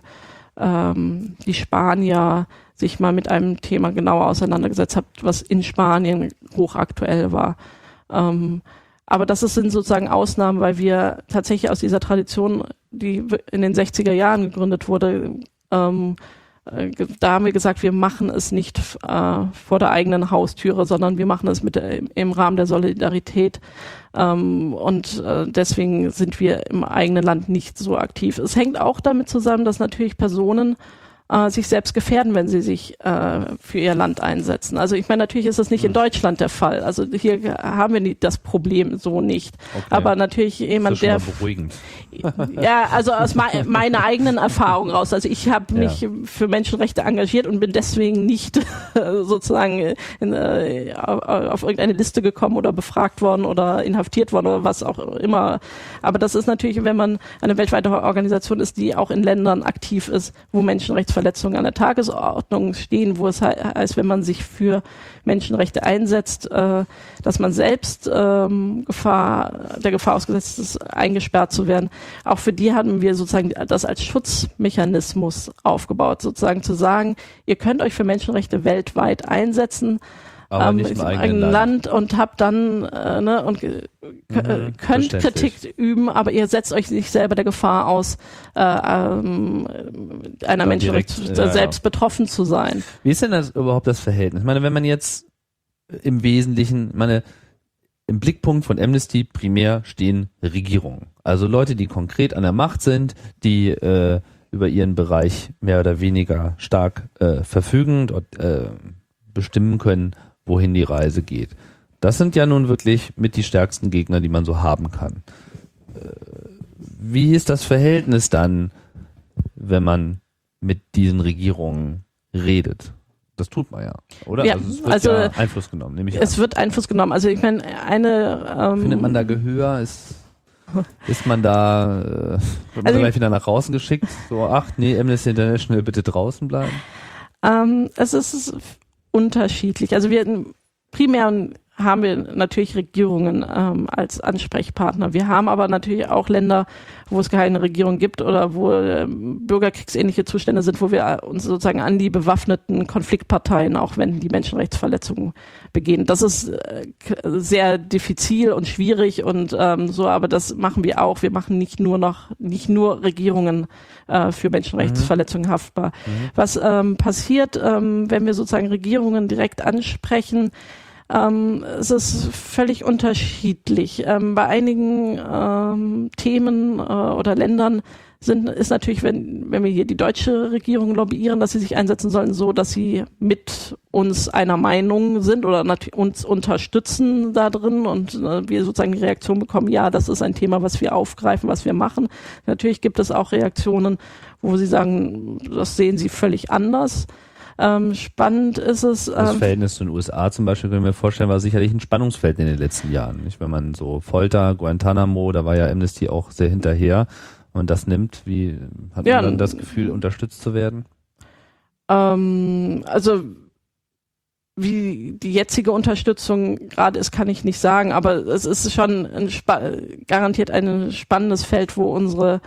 ähm, die Spanier sich mal mit einem Thema genauer auseinandergesetzt hat, was in Spanien hochaktuell war. Ähm, aber das sind sozusagen Ausnahmen, weil wir tatsächlich aus dieser Tradition, die in den sechziger Jahren gegründet wurde, ähm, äh, da haben wir gesagt, wir machen es nicht äh, vor der eigenen Haustüre, sondern wir machen es mit der, im Rahmen der Solidarität. Ähm, und äh, deswegen sind wir im eigenen Land nicht so aktiv. Es hängt auch damit zusammen, dass natürlich Personen äh, sich selbst gefährden, wenn sie sich äh, für ihr Land einsetzen. Also ich meine, natürlich ist das nicht in Deutschland der Fall. Also hier haben wir nie, das Problem so nicht. Okay. Aber natürlich jemand, der... Das ist schon mal beruhigend. Ja, also aus me- meiner eigenen Erfahrung raus. Also ich habe mich ja. für Menschenrechte engagiert und bin deswegen nicht sozusagen in, äh, auf, auf irgendeine Liste gekommen oder befragt worden oder inhaftiert worden oder was auch immer. Aber das ist natürlich, wenn man eine weltweite Organisation ist, die auch in Ländern aktiv ist, wo Menschenrechtsverletzungen an der Tagesordnung stehen, wo es he- heißt, wenn man sich für Menschenrechte einsetzt, äh, dass man selbst ähm, Gefahr, der Gefahr ausgesetzt ist, eingesperrt zu werden. Auch für die haben wir sozusagen das als Schutzmechanismus aufgebaut, sozusagen zu sagen, ihr könnt euch für Menschenrechte weltweit einsetzen, aber ähm, nicht im eigenen, eigenen Land. Land und habt dann äh, ne, und äh, mhm, könnt Kritik üben, aber ihr setzt euch nicht selber der Gefahr aus, äh, ähm, einer Menschenrechts ja, selbst ja. betroffen zu sein. Wie ist denn das überhaupt das Verhältnis? Ich meine, wenn man jetzt im Wesentlichen, meine, im Blickpunkt von Amnesty primär stehen Regierungen. Also Leute, die konkret an der Macht sind, die äh, über ihren Bereich mehr oder weniger stark äh, verfügen und äh, bestimmen können, wohin die Reise geht. Das sind ja nun wirklich mit die stärksten Gegner, die man so haben kann. Äh, wie ist das Verhältnis dann, wenn man mit diesen Regierungen redet? Das tut man ja, oder? Ja, also es wird also ja Einfluss genommen, nehme ich Es an. wird Einfluss genommen. Also ich meine, eine... Ähm, Findet man da Gehör? Ist, ist man da, äh, wird man also gleich wieder nach draußen geschickt? So, ach nee, Amnesty International, bitte draußen bleiben? Ähm, es ist unterschiedlich. Also wir primär haben wir natürlich Regierungen ähm, als Ansprechpartner. Wir haben aber natürlich auch Länder, wo es keine Regierung gibt oder wo ähm, bürgerkriegsähnliche Zustände sind, wo wir uns sozusagen an die bewaffneten Konfliktparteien auch wenden, die Menschenrechtsverletzungen begehen. Das ist äh, sehr diffizil und schwierig und ähm, so, aber das machen wir auch. Wir machen nicht nur noch, nicht nur Regierungen äh, für Menschenrechtsverletzungen mhm. haftbar. Mhm. Was ähm, passiert, ähm, wenn wir sozusagen Regierungen direkt ansprechen? Ähm, es ist völlig unterschiedlich. Ähm, bei einigen ähm, Themen äh, oder Ländern sind, ist natürlich, wenn, wenn wir hier die deutsche Regierung lobbyieren, dass sie sich einsetzen sollen, so, dass sie mit uns einer Meinung sind oder nat- uns unterstützen da drin und äh, wir sozusagen die Reaktion bekommen, ja, das ist ein Thema, was wir aufgreifen, was wir machen. Natürlich gibt es auch Reaktionen, wo sie sagen, das sehen sie völlig anders. Ähm, spannend ist es. Das ähm, Verhältnis zu den U S A zum Beispiel, können wir vorstellen, war sicherlich ein Spannungsfeld in den letzten Jahren. Nicht? Wenn man so Folter, Guantanamo, da war ja Amnesty auch sehr hinterher. Und das nimmt, wie hat ja, man dann das Gefühl, unterstützt zu werden? Ähm, also wie die jetzige Unterstützung gerade ist, kann ich nicht sagen, aber es ist schon ein, garantiert ein spannendes Feld, wo unsere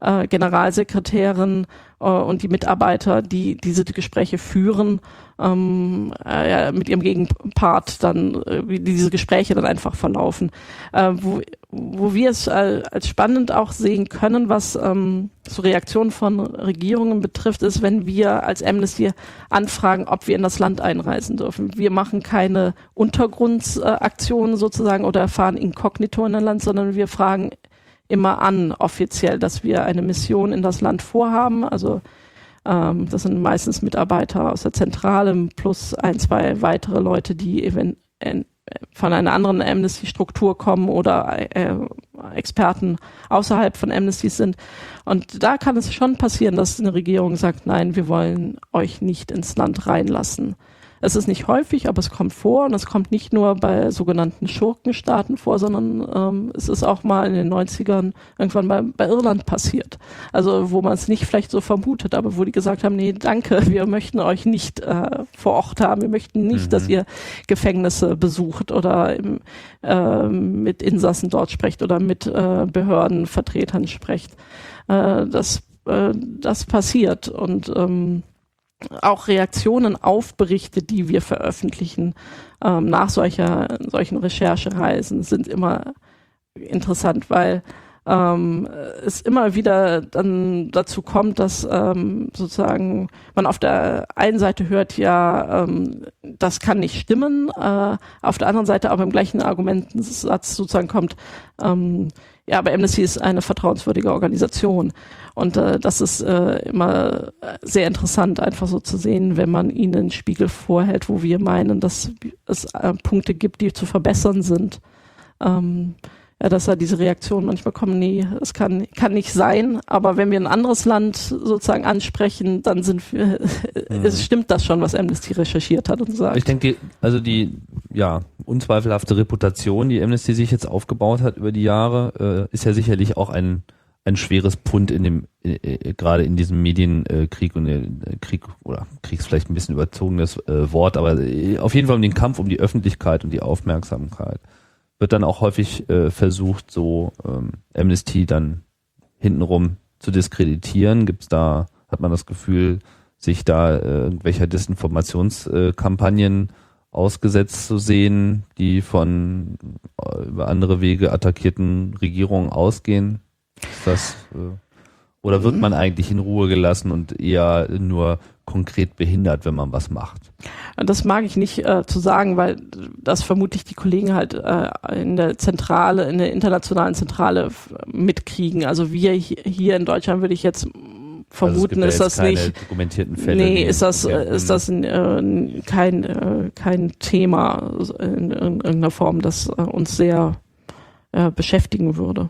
äh, Generalsekretärin äh, und die Mitarbeiter, die diese Gespräche führen, ähm, äh, ja, mit ihrem Gegenpart dann, äh, wie diese Gespräche dann einfach verlaufen. Äh, wo, wo wir es äh, als spannend auch sehen können, was ähm, so Reaktionen von Regierungen betrifft, ist, wenn wir als Amnesty anfragen, ob wir in das Land einreisen dürfen. Wir machen keine Untergrundsaktionen sozusagen oder fahren inkognito in ein Land, sondern wir fragen immer an, offiziell, dass wir eine Mission in das Land vorhaben. Also ähm, das sind meistens Mitarbeiter aus der Zentrale plus ein, zwei weitere Leute, die event- äh, von einer anderen Amnesty-Struktur kommen oder äh, Experten außerhalb von Amnestys sind. Und da kann es schon passieren, dass eine Regierung sagt, nein, wir wollen euch nicht ins Land reinlassen. Es ist nicht häufig, aber es kommt vor und es kommt nicht nur bei sogenannten Schurkenstaaten vor, sondern ähm, es ist auch mal in den neunzigern irgendwann bei, bei Irland passiert. Also wo man es nicht vielleicht so vermutet, aber wo die gesagt haben, nee, danke, wir möchten euch nicht äh, vor Ort haben, wir möchten nicht, mhm. dass ihr Gefängnisse besucht oder im, äh, mit Insassen dort sprecht oder mit äh, Behördenvertretern sprecht. Äh, das, äh, das passiert und ähm, auch Reaktionen auf Berichte, die wir veröffentlichen, ähm, nach solcher, solchen Recherchereisen sind immer interessant, weil ähm, es immer wieder dann dazu kommt, dass ähm, sozusagen man auf der einen Seite hört, ja, ähm, das kann nicht stimmen, äh, auf der anderen Seite aber im gleichen Argumentensatz sozusagen kommt, ähm, ja, aber Amnesty ist eine vertrauenswürdige Organisation. Und äh, das ist äh, immer sehr interessant, einfach so zu sehen, wenn man ihnen einen Spiegel vorhält, wo wir meinen, dass es äh, Punkte gibt, die zu verbessern sind. Ähm, ja, dass da diese Reaktionen manchmal kommen, nee, es kann, kann nicht sein, aber wenn wir ein anderes Land sozusagen ansprechen, dann sind wir, mhm. es stimmt das schon, was Amnesty recherchiert hat und sagt. Ich denke, also die, ja, unzweifelhafte Reputation, die Amnesty sich jetzt aufgebaut hat über die Jahre, äh, ist ja sicherlich auch ein, ein schweres Pfund in dem, äh, gerade in diesem Medienkrieg und äh, Krieg, oder Krieg ist vielleicht ein bisschen überzogenes äh, Wort, aber äh, auf jeden Fall um den Kampf um die Öffentlichkeit und die Aufmerksamkeit. Wird dann auch häufig äh, versucht, so ähm, Amnesty dann hintenrum zu diskreditieren. Gibt's da, hat man das Gefühl, sich da äh, irgendwelcher Desinformationskampagnen ausgesetzt zu sehen, die von äh, über andere Wege attackierten Regierungen ausgehen? Ist das, äh, oder wird man eigentlich in Ruhe gelassen und eher nur konkret behindert, wenn man was macht? Das mag ich nicht äh, zu sagen, weil das vermutlich die Kollegen halt äh, in der Zentrale, in der internationalen Zentrale f- mitkriegen. Also wir hier in Deutschland würde ich jetzt vermuten, also ist das keine nicht dokumentierten Fälle. Nee, ist das ja, ist das äh, kein äh, kein Thema in, in irgendeiner Form, das äh, uns sehr äh, beschäftigen würde.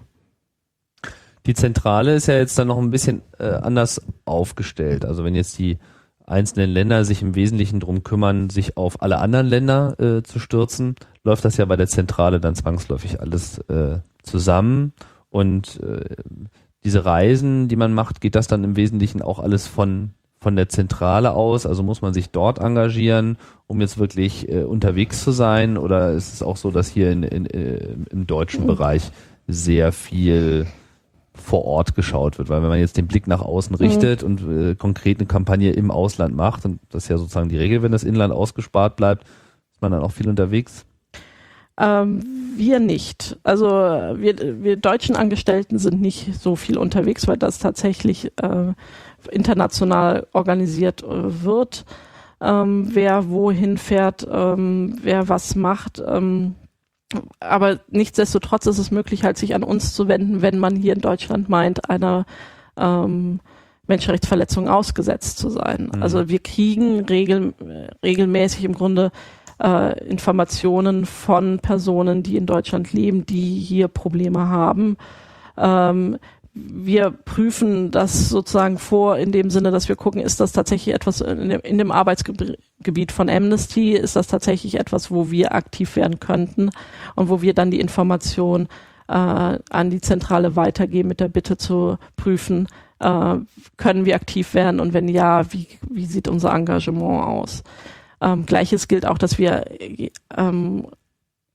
Die Zentrale ist ja jetzt dann noch ein bisschen äh, anders aufgestellt. Also wenn jetzt die einzelnen Länder sich im Wesentlichen drum kümmern, sich auf alle anderen Länder äh, zu stürzen, läuft das ja bei der Zentrale dann zwangsläufig alles äh, zusammen. Und äh, diese Reisen, die man macht, geht das dann im Wesentlichen auch alles von von der Zentrale aus? Also muss man sich dort engagieren, um jetzt wirklich äh, unterwegs zu sein? Oder ist es auch so, dass hier in, in, äh, im deutschen mhm. Bereich sehr viel vor Ort geschaut wird, weil wenn man jetzt den Blick nach außen richtet mhm. und äh, konkret eine Kampagne im Ausland macht, und das ist ja sozusagen die Regel, wenn das Inland ausgespart bleibt, ist man dann auch viel unterwegs? Ähm, wir nicht. Also wir, wir deutschen Angestellten sind nicht so viel unterwegs, weil das tatsächlich äh, international organisiert äh, wird. Ähm, wer wohin fährt, ähm, wer was macht, ähm, aber nichtsdestotrotz ist es möglich, halt sich an uns zu wenden, wenn man hier in Deutschland meint, einer ähm, Menschenrechtsverletzung ausgesetzt zu sein. Mhm. Also wir kriegen regel, regelmäßig im Grunde äh, Informationen von Personen, die in Deutschland leben, die hier Probleme haben. Ähm, wir prüfen das sozusagen vor in dem Sinne, dass wir gucken, ist das tatsächlich etwas in dem, in dem Arbeitsgebiet von Amnesty, ist das tatsächlich etwas, wo wir aktiv werden könnten und wo wir dann die Information äh, an die Zentrale weitergeben mit der Bitte zu prüfen, äh, können wir aktiv werden und wenn ja, wie, wie sieht unser Engagement aus? Ähm, Gleiches gilt auch, dass wir ähm,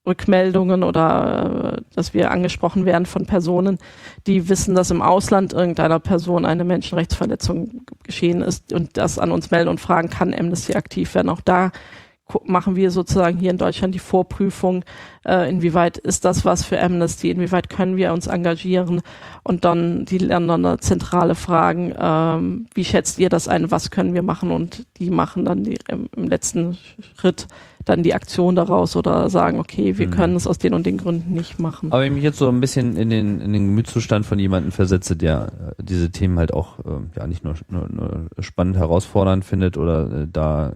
Rückmeldungen oder äh, dass wir angesprochen werden von Personen, die wissen, dass im Ausland irgendeiner Person eine Menschenrechtsverletzung geschehen ist und das an uns melden und fragen, kann Amnesty aktiv werden. Auch da machen wir sozusagen hier in Deutschland die Vorprüfung, äh, inwieweit ist das was für Amnesty, inwieweit können wir uns engagieren und dann die Länder eine zentrale Fragen, ähm, wie schätzt ihr das ein, was können wir machen und die machen dann die, im, im letzten Schritt dann die Aktion daraus oder sagen, okay, wir mhm. können es aus den und den Gründen nicht machen. Aber wenn ich mich jetzt so ein bisschen in den, in den Gemütszustand von jemandem versetze, der äh, diese Themen halt auch äh, ja nicht nur, nur, nur spannend herausfordernd findet oder äh, da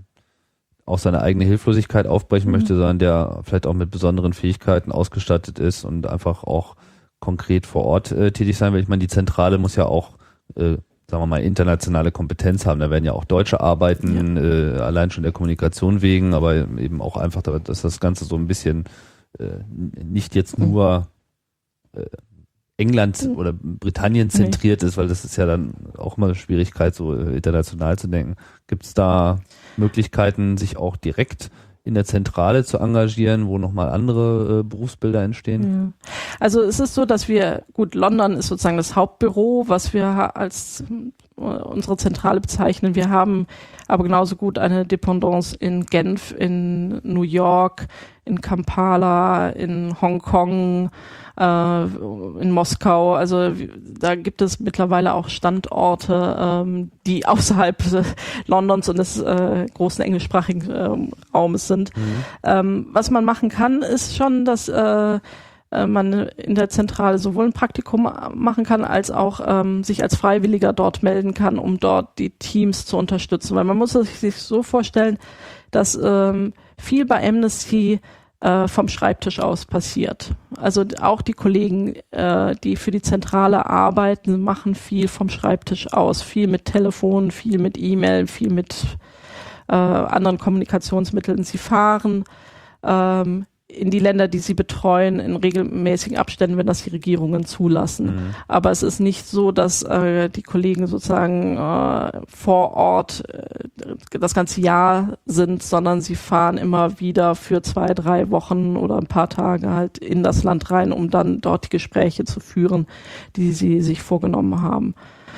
auch seine eigene Hilflosigkeit aufbrechen mhm. möchte, sondern der vielleicht auch mit besonderen Fähigkeiten ausgestattet ist und einfach auch konkret vor Ort äh, tätig sein will. Ich meine, die Zentrale muss ja auch, äh, sagen wir mal, internationale Kompetenz haben. Da werden ja auch Deutsche arbeiten, ja. äh, allein schon der Kommunikation wegen, aber eben auch einfach, dass das Ganze so ein bisschen äh, nicht jetzt nur äh, England mhm. oder Britannien zentriert nee. ist, weil das ist ja dann auch immer eine Schwierigkeit, so äh, international zu denken. Gibt es da Möglichkeiten, sich auch direkt in der Zentrale zu engagieren, wo nochmal andere äh, Berufsbilder entstehen? Ja. Also es ist so, dass wir, gut, London ist sozusagen das Hauptbüro, was wir als äh, unsere Zentrale bezeichnen. Wir haben aber genauso gut eine Dependance in Genf, in New York, in Kampala, in Hongkong, äh, in Moskau. Also da gibt es mittlerweile auch Standorte, ähm, die außerhalb äh, Londons und des äh, großen englischsprachigen äh, Raumes sind. Mhm. Ähm, was man machen kann, ist schon, dass äh, man in der Zentrale sowohl ein Praktikum machen kann, als auch ähm, sich als Freiwilliger dort melden kann, um dort die Teams zu unterstützen. Weil man muss sich so vorstellen, dass ähm, viel bei Amnesty äh, vom Schreibtisch aus passiert. Also auch die Kollegen, äh, die für die Zentrale arbeiten, machen viel vom Schreibtisch aus. Viel mit Telefon, viel mit E-Mail, viel mit äh, anderen Kommunikationsmitteln. Sie fahren ähm, in die Länder, die sie betreuen, in regelmäßigen Abständen, wenn das die Regierungen zulassen. Mhm. Aber es ist nicht so, dass äh, die Kollegen sozusagen äh, vor Ort äh, das ganze Jahr sind, sondern sie fahren immer wieder für zwei, drei Wochen oder ein paar Tage halt in das Land rein, um dann dort die Gespräche zu führen, die sie sich vorgenommen haben.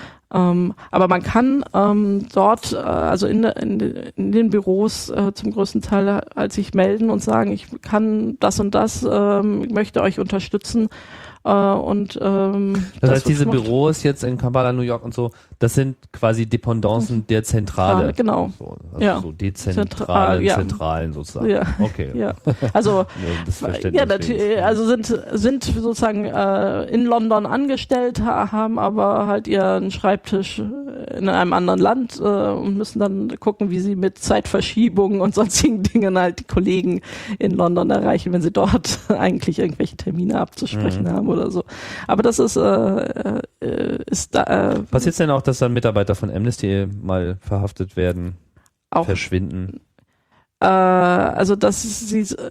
Ähm, aber man kann ähm, dort, äh, also in, in, in den Büros äh, zum größten Teil halt sich melden und sagen, ich kann das und das, ähm, ich möchte euch unterstützen. Äh, und ähm, das, das heißt, diese gemacht. Büros jetzt in Kampala, New York und so, das sind quasi Dependancen der Zentrale. Ja, genau. So, also ja. so dezentrale ja. Zentralen sozusagen. Ja. Okay. Ja. Also, ja, ja, natürlich, also sind, sind sozusagen äh, in London angestellt, haben aber halt ihren Schreibtisch in einem anderen Land äh, und müssen dann gucken, wie sie mit Zeitverschiebungen und sonstigen Dingen halt die Kollegen in London erreichen, wenn sie dort eigentlich irgendwelche Termine abzusprechen mhm. haben oder so. Aber das ist, äh, äh, ist da. Äh, Passiert es denn auch, dass dann Mitarbeiter von Amnesty mal verhaftet werden, auch, verschwinden? Äh, also, dass sie äh,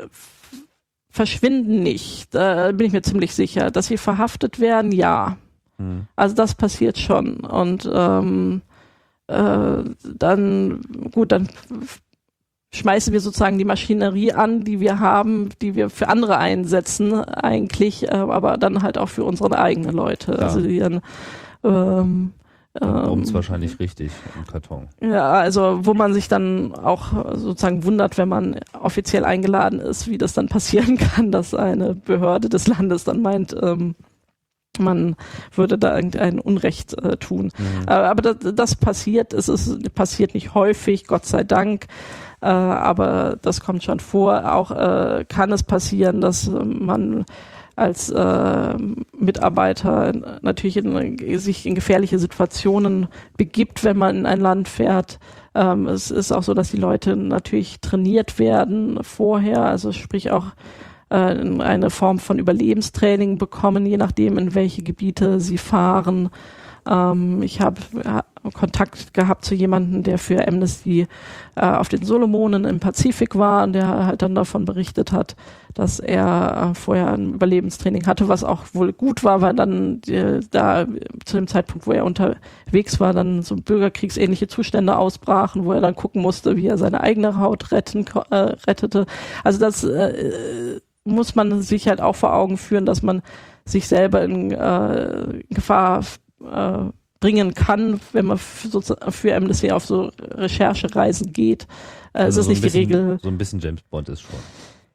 verschwinden nicht, da bin ich mir ziemlich sicher. Dass sie verhaftet werden, ja. Hm. Also das passiert schon. Und ähm, äh, dann, gut, dann schmeißen wir sozusagen die Maschinerie an, die wir haben, die wir für andere einsetzen eigentlich, äh, aber dann halt auch für unsere eigenen Leute. Ja. Also die dann ähm, Dann kommt es wahrscheinlich richtig im Karton. Ja, also wo man sich dann auch sozusagen wundert, wenn man offiziell eingeladen ist, wie das dann passieren kann, dass eine Behörde des Landes dann meint, ähm, man würde da irgendein Unrecht äh, tun. Mhm. Äh, aber das, das passiert, es ist passiert nicht häufig, Gott sei Dank, äh, aber das kommt schon vor. Auch äh, kann es passieren, dass man als äh, Mitarbeiter natürlich in, sich in gefährliche Situationen begibt, wenn man in ein Land fährt. Ähm, es ist auch so, dass die Leute natürlich trainiert werden vorher, also sprich auch äh, eine Form von Überlebenstraining bekommen, je nachdem, in welche Gebiete sie fahren. Ähm, ich habe äh, Kontakt gehabt zu jemandem, der für Amnesty äh, auf den Solomonen im Pazifik war und der halt dann davon berichtet hat, dass er äh, vorher ein Überlebenstraining hatte, was auch wohl gut war, weil dann äh, da zu dem Zeitpunkt, wo er unterwegs war, dann so bürgerkriegsähnliche Zustände ausbrachen, wo er dann gucken musste, wie er seine eigene Haut retten, äh, rettete. Also das äh, muss man sich halt auch vor Augen führen, dass man sich selber in äh, Gefahr äh, bringen kann, wenn man f- sozusagen für Amnesty auf so Recherchereisen geht. Äh, Also es ist so ein nicht bisschen, die Regel. So ein bisschen James Bond ist schon.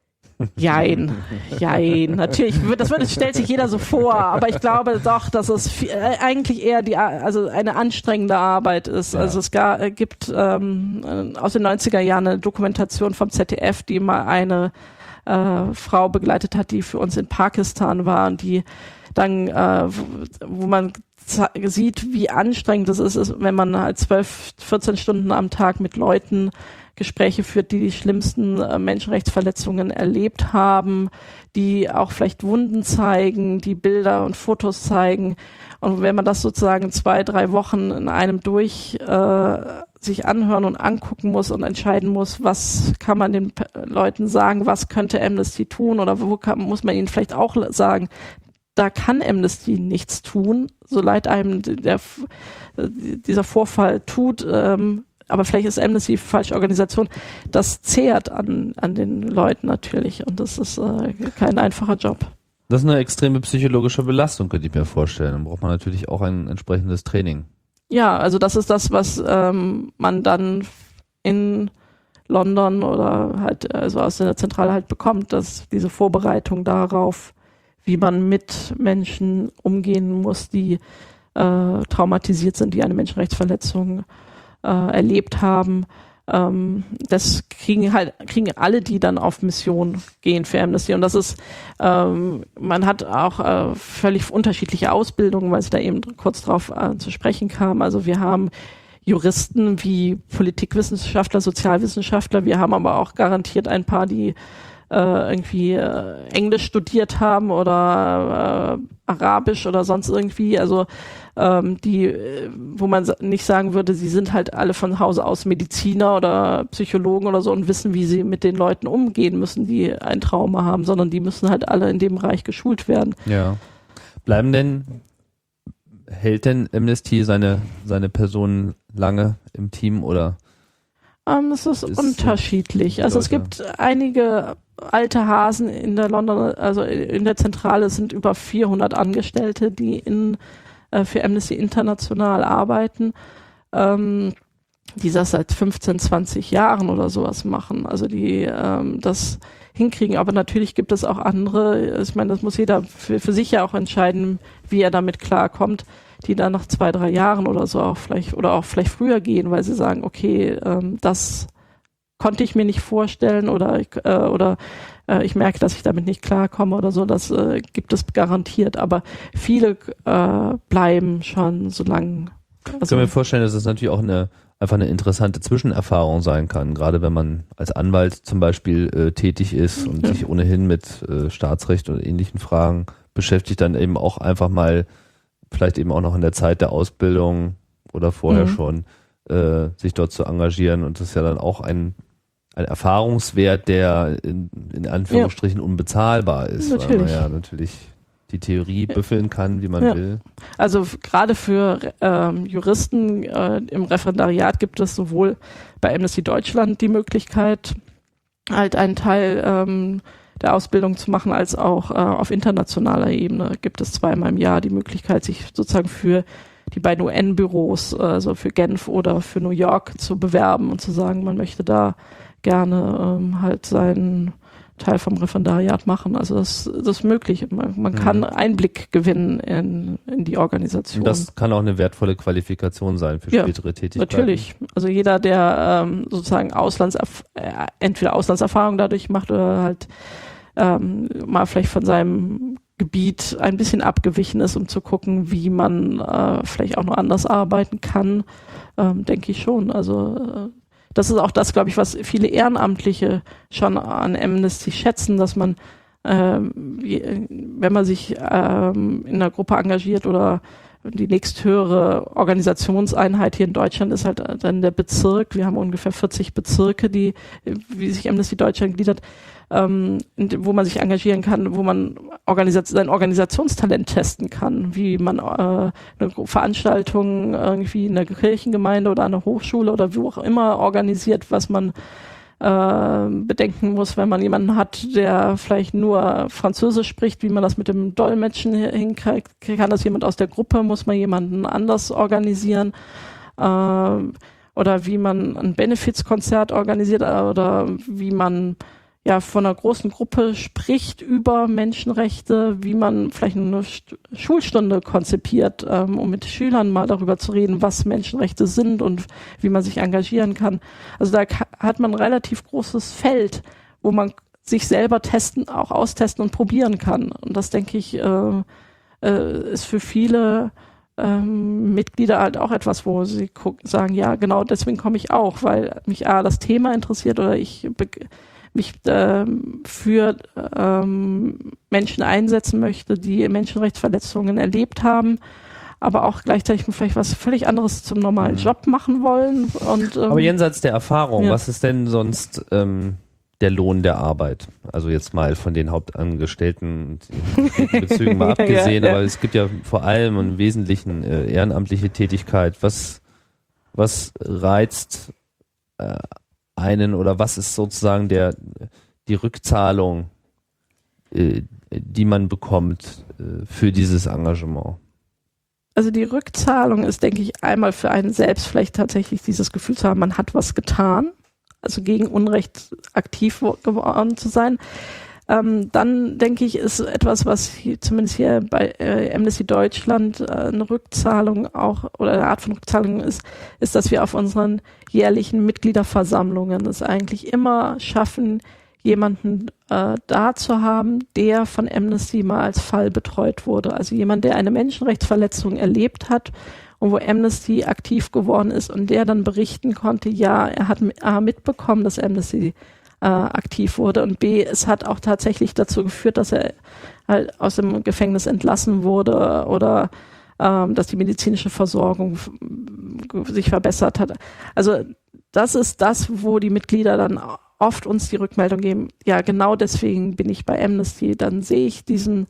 Jein, jein, natürlich, das wird, das stellt sich jeder so vor, aber ich glaube doch, dass es viel, äh, eigentlich eher die, also eine anstrengende Arbeit ist. Ja. Also es gar, äh, gibt ähm, aus den neunziger Jahren eine Dokumentation vom Z D F, die mal eine äh, Frau begleitet hat, die für uns in Pakistan war und die dann, äh, wo, wo man z- sieht, wie anstrengend es ist, ist, wenn man halt zwölf, vierzehn Stunden am Tag mit Leuten Gespräche führt, die die schlimmsten äh, Menschenrechtsverletzungen erlebt haben, die auch vielleicht Wunden zeigen, die Bilder und Fotos zeigen. Und wenn man das sozusagen zwei, drei Wochen in einem durch äh, sich anhören und angucken muss und entscheiden muss, was kann man den P- Leuten sagen, was könnte Amnesty tun oder wo kann, muss man ihnen vielleicht auch sagen, da kann Amnesty nichts tun, so leid einem der, dieser Vorfall tut, ähm, aber vielleicht ist Amnesty die falsche Organisation. Das zehrt an, an den Leuten natürlich und das ist äh, kein einfacher Job. Das ist eine extreme psychologische Belastung, könnte ich mir vorstellen. Dann braucht man natürlich auch ein entsprechendes Training. Ja, also das ist das, was ähm, man dann in London oder halt also aus der Zentrale halt bekommt, dass diese Vorbereitung darauf, wie man mit Menschen umgehen muss, die äh, traumatisiert sind, die eine Menschenrechtsverletzung äh, erlebt haben. Ähm, das kriegen halt kriegen alle, die dann auf Mission gehen für Amnesty. Und das ist, ähm, man hat auch äh, völlig unterschiedliche Ausbildungen, weil es da eben kurz drauf äh, zu sprechen kam. Also wir haben Juristen wie Politikwissenschaftler, Sozialwissenschaftler. Wir haben aber auch garantiert ein paar, die äh, irgendwie äh, Englisch studiert haben oder äh, Arabisch oder sonst irgendwie. Also ähm, die, äh, wo man sa- nicht sagen würde, sie sind halt alle von Hause aus Mediziner oder Psychologen oder so und wissen, wie sie mit den Leuten umgehen müssen, die ein Trauma haben, sondern die müssen halt alle in dem Bereich geschult werden. Ja. Bleiben denn, hält denn Amnesty seine, seine Personen lange im Team oder? Ähm, es ist, Ist unterschiedlich. Also es Leute. gibt einige alte Hasen in der London, also in der Zentrale. Es sind über vierhundert Angestellte, die in, äh, für Amnesty International arbeiten, ähm, die das seit fünfzehn, zwanzig Jahren oder sowas machen. Also die ähm, das hinkriegen. Aber natürlich gibt es auch andere. Ich meine, das muss jeder für, für sich ja auch entscheiden, wie er damit klarkommt, die dann nach zwei, drei Jahren oder so auch vielleicht oder auch vielleicht früher gehen, weil sie sagen, okay, ähm, das konnte ich mir nicht vorstellen oder ich, äh, oder äh, ich merke, dass ich damit nicht klarkomme oder so. Das äh, gibt es garantiert. Aber viele äh, bleiben schon so lange. Ich Also, kann mir vorstellen, dass es natürlich auch eine einfach eine interessante Zwischenerfahrung sein kann, gerade wenn man als Anwalt zum Beispiel äh, tätig ist und Ja. sich ohnehin mit äh, Staatsrecht und ähnlichen Fragen beschäftigt, dann eben auch einfach mal vielleicht eben auch noch in der Zeit der Ausbildung oder vorher Mhm. schon äh, sich dort zu engagieren und das ist ja dann auch ein ein Erfahrungswert, der in, in Anführungsstrichen unbezahlbar ist, weil man Natürlich. ja natürlich die Theorie büffeln kann, wie man Ja. will. Also f- gerade für ähm, Juristen äh, im Referendariat gibt es sowohl bei Amnesty Deutschland die Möglichkeit, halt einen Teil ähm, der Ausbildung zu machen, als auch äh, auf internationaler Ebene gibt es zweimal im Jahr die Möglichkeit, sich sozusagen für die beiden U N-Büros, also für Genf oder für New York zu bewerben und zu sagen, man möchte da gerne ähm, halt seinen Teil vom Referendariat machen. Also das, das ist möglich. Man, man kann Mhm. Einblick gewinnen in, in die Organisation. Und das kann auch eine wertvolle Qualifikation sein für Ja, spätere Tätigkeiten. Natürlich. Also jeder, der ähm, sozusagen Auslandserf äh, entweder Auslandserfahrung dadurch macht oder halt ähm, mal vielleicht von seinem Gebiet ein bisschen abgewichen ist, um zu gucken, wie man äh, vielleicht auch noch anders arbeiten kann, ähm, denke ich schon. Also äh, das ist auch das, glaube ich, was viele Ehrenamtliche schon an Amnesty schätzen, dass man, ähm, wie, wenn man sich ähm, in einer Gruppe engagiert oder die nächsthöhere Organisationseinheit hier in Deutschland ist halt dann der Bezirk. Wir haben ungefähr vierzig Bezirke, die, wie sich Amnesty Deutschland gliedert, ähm, wo man sich engagieren kann, wo man Organisation, sein Organisationstalent testen kann, wie man äh, eine Veranstaltung irgendwie in der Kirchengemeinde oder an der Hochschule oder wo auch immer organisiert, was man äh, bedenken muss, wenn man jemanden hat, der vielleicht nur Französisch spricht, wie man das mit dem Dolmetschen hinkriegt. Kann das jemand aus der Gruppe, muss man jemanden anders organisieren, äh, oder wie man ein Benefizkonzert organisiert oder wie man ja von einer großen Gruppe spricht über Menschenrechte, wie man vielleicht eine St- Schulstunde konzipiert, ähm, um mit Schülern mal darüber zu reden, was Menschenrechte sind und wie man sich engagieren kann. Also da ka- hat man ein relativ großes Feld, wo man sich selber testen, auch austesten und probieren kann. Und das, denke ich, äh, äh, ist für viele ähm, Mitglieder halt auch etwas, wo sie gucken, sagen, ja, genau deswegen komme ich auch, weil mich A, das Thema interessiert oder ich be- mich ähm, für ähm, Menschen einsetzen möchte, die Menschenrechtsverletzungen erlebt haben, aber auch gleichzeitig vielleicht was völlig anderes zum normalen Mhm. Job machen wollen. Und, ähm, Aber jenseits der Erfahrung, ja. was ist denn sonst ähm, der Lohn der Arbeit? Also jetzt mal von den Hauptangestellten und den Bezügen mal Ja, abgesehen, ja, ja. aber es gibt ja vor allem im Wesentlichen äh, ehrenamtliche Tätigkeit. Was, was reizt äh, einen oder was ist sozusagen der die Rückzahlung, äh, die man bekommt äh, für dieses Engagement? Also die Rückzahlung ist, denke ich, einmal für einen selbst vielleicht tatsächlich dieses Gefühl zu haben, man hat was getan, also gegen Unrecht aktiv wo- geworden zu sein. Ähm, dann denke ich, ist etwas, was hier, zumindest hier bei äh, Amnesty Deutschland äh, eine Rückzahlung auch oder eine Art von Rückzahlung ist, ist, dass wir auf unseren jährlichen Mitgliederversammlungen es eigentlich immer schaffen, jemanden äh, da zu haben, der von Amnesty mal als Fall betreut wurde. Also jemand, der eine Menschenrechtsverletzung erlebt hat und wo Amnesty aktiv geworden ist und der dann berichten konnte, ja, er hat A, mitbekommen, dass Amnesty äh, aktiv wurde und B, es hat auch tatsächlich dazu geführt, dass er halt aus dem Gefängnis entlassen wurde oder ähm, dass die medizinische Versorgung f- sich verbessert hat. Also das ist das, wo die Mitglieder dann oft uns die Rückmeldung geben, ja, genau deswegen bin ich bei Amnesty. Dann sehe ich diesen,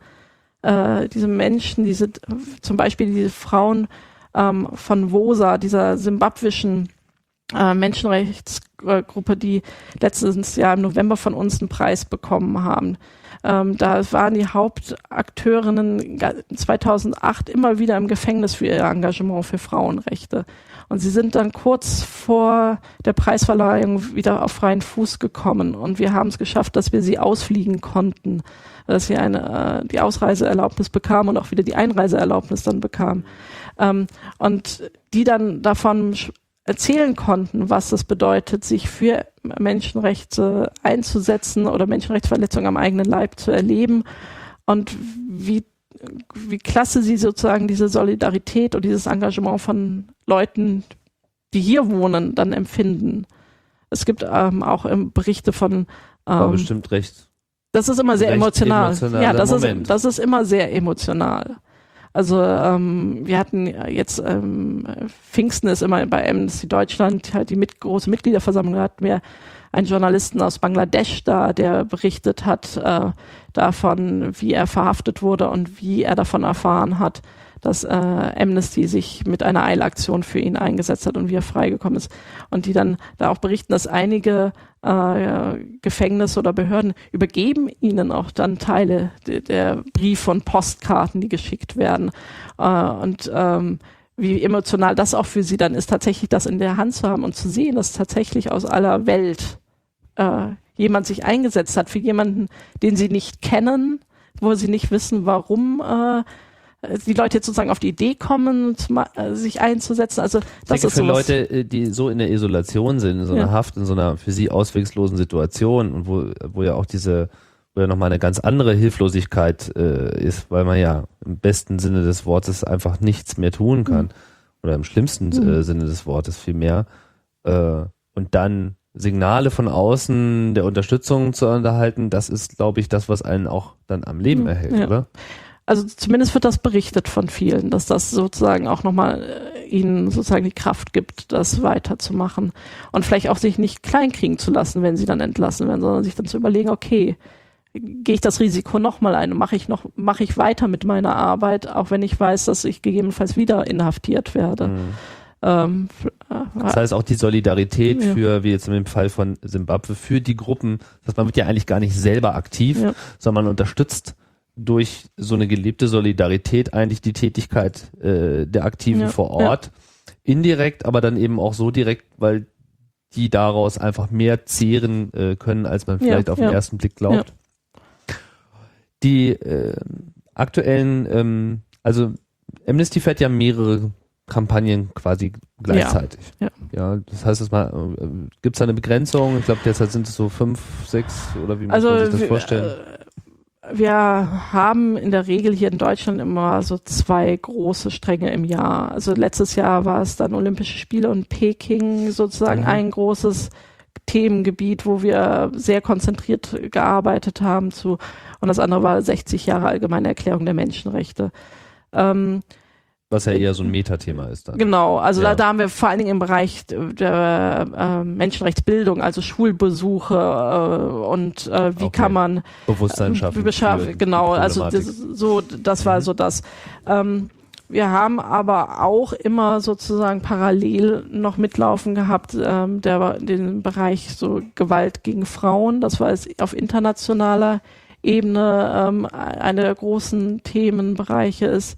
äh, diese Menschen, diese, zum Beispiel diese Frauen ähm, von WOSA, dieser simbabwischen äh, Menschenrechtsgruppe, die letztes Jahr im November von uns einen Preis bekommen haben. Ähm, da waren die Hauptakteurinnen zweitausendacht immer wieder im Gefängnis für ihr Engagement für Frauenrechte. Und sie sind dann kurz vor der Preisverleihung wieder auf freien Fuß gekommen. Und wir haben es geschafft, dass wir sie ausfliegen konnten, dass sie eine, äh, die Ausreiseerlaubnis bekamen und auch wieder die Einreiseerlaubnis dann bekamen. Ähm, und die dann davon erzählen konnten, was es bedeutet, sich für Menschenrechte einzusetzen oder Menschenrechtsverletzungen am eigenen Leib zu erleben und wie, wie klasse sie sozusagen diese Solidarität und dieses Engagement von Leuten, die hier wohnen, dann empfinden. Es gibt ähm, auch ähm, Berichte von War ähm, bestimmt recht. das ist immer sehr recht emotional. emotionaler Ja, das Moment. ist, das ist immer sehr emotional. Also ähm, wir hatten jetzt ähm, Pfingsten ist immer bei Amnesty Deutschland halt die mit, große Mitgliederversammlung, da hatten wir einen Journalisten aus Bangladesch da, der berichtet hat äh, davon, wie er verhaftet wurde und wie er davon erfahren hat, dass äh, Amnesty sich mit einer Eilaktion für ihn eingesetzt hat und wie er freigekommen ist. Und die dann da auch berichten, dass einige äh, Gefängnisse oder Behörden übergeben ihnen auch dann Teile de, der Brief- und Postkarten, die geschickt werden. Äh, und ähm, wie emotional das auch für sie dann ist, tatsächlich das in der Hand zu haben und zu sehen, dass tatsächlich aus aller Welt äh, jemand sich eingesetzt hat für jemanden, den sie nicht kennen, wo sie nicht wissen, warum äh, die Leute jetzt sozusagen auf die Idee kommen, zum, äh, sich einzusetzen. Also das Ich denke, ist für sowas, Leute, die so in der Isolation sind, in so einer Ja. Haft, in so einer für sie auswegslosen Situation und wo, wo ja auch diese, wo ja nochmal eine ganz andere Hilflosigkeit äh, ist, weil man ja im besten Sinne des Wortes einfach nichts mehr tun kann. Mhm. Oder im schlimmsten Mhm. äh, Sinne des Wortes vielmehr. Äh, und dann Signale von außen der Unterstützung zu unterhalten, das ist, glaube ich, das, was einen auch dann am Leben Mhm. erhält, Ja. oder? also zumindest wird das berichtet von vielen, dass das sozusagen auch nochmal äh, ihnen sozusagen die Kraft gibt, das weiterzumachen und vielleicht auch sich nicht kleinkriegen zu lassen, wenn sie dann entlassen werden, sondern sich dann zu überlegen, okay, gehe ich das Risiko nochmal ein, mache ich noch, mache ich weiter mit meiner Arbeit, auch wenn ich weiß, dass ich gegebenenfalls wieder inhaftiert werde. Mhm. Ähm, das heißt auch die Solidarität ja. für, wie jetzt im Fall von Simbabwe, für die Gruppen, dass man wird ja eigentlich gar nicht selber aktiv, ja. sondern man unterstützt durch so eine gelebte Solidarität eigentlich die Tätigkeit äh, der Aktiven ja. vor Ort. Ja. Indirekt, aber dann eben auch so direkt, weil die daraus einfach mehr zehren äh, können, als man vielleicht ja, auf den ja. ersten Blick glaubt. Ja. Die äh, aktuellen, ähm, also Amnesty fährt ja mehrere Kampagnen quasi gleichzeitig. Ja, ja. ja das heißt, mal, äh, gibt es da eine Begrenzung? Ich glaube, derzeit sind es so fünf, sechs oder wie muss also, man sich das vorstellen? Äh, Wir haben in der Regel hier in Deutschland immer so zwei große Stränge im Jahr. Also letztes Jahr war es dann Olympische Spiele und Peking sozusagen mhm. ein großes Themengebiet, wo wir sehr konzentriert gearbeitet haben zu, und das andere war sechzig Jahre Allgemeine Erklärung der Menschenrechte. Ähm, Was ja eher so ein Metathema ist dann. Genau, also ja. da, da haben wir vor allen Dingen im Bereich der äh, Menschenrechtsbildung, also Schulbesuche äh, und äh, wie okay. kann man Bewusstsein schaffen. Äh, genau, also das, so, das war mhm. so das. Ähm, wir haben aber auch immer sozusagen parallel noch mitlaufen gehabt, ähm, der, den Bereich so Gewalt gegen Frauen. Das war es auf internationaler Ebene ähm, eine der großen Themenbereiche ist.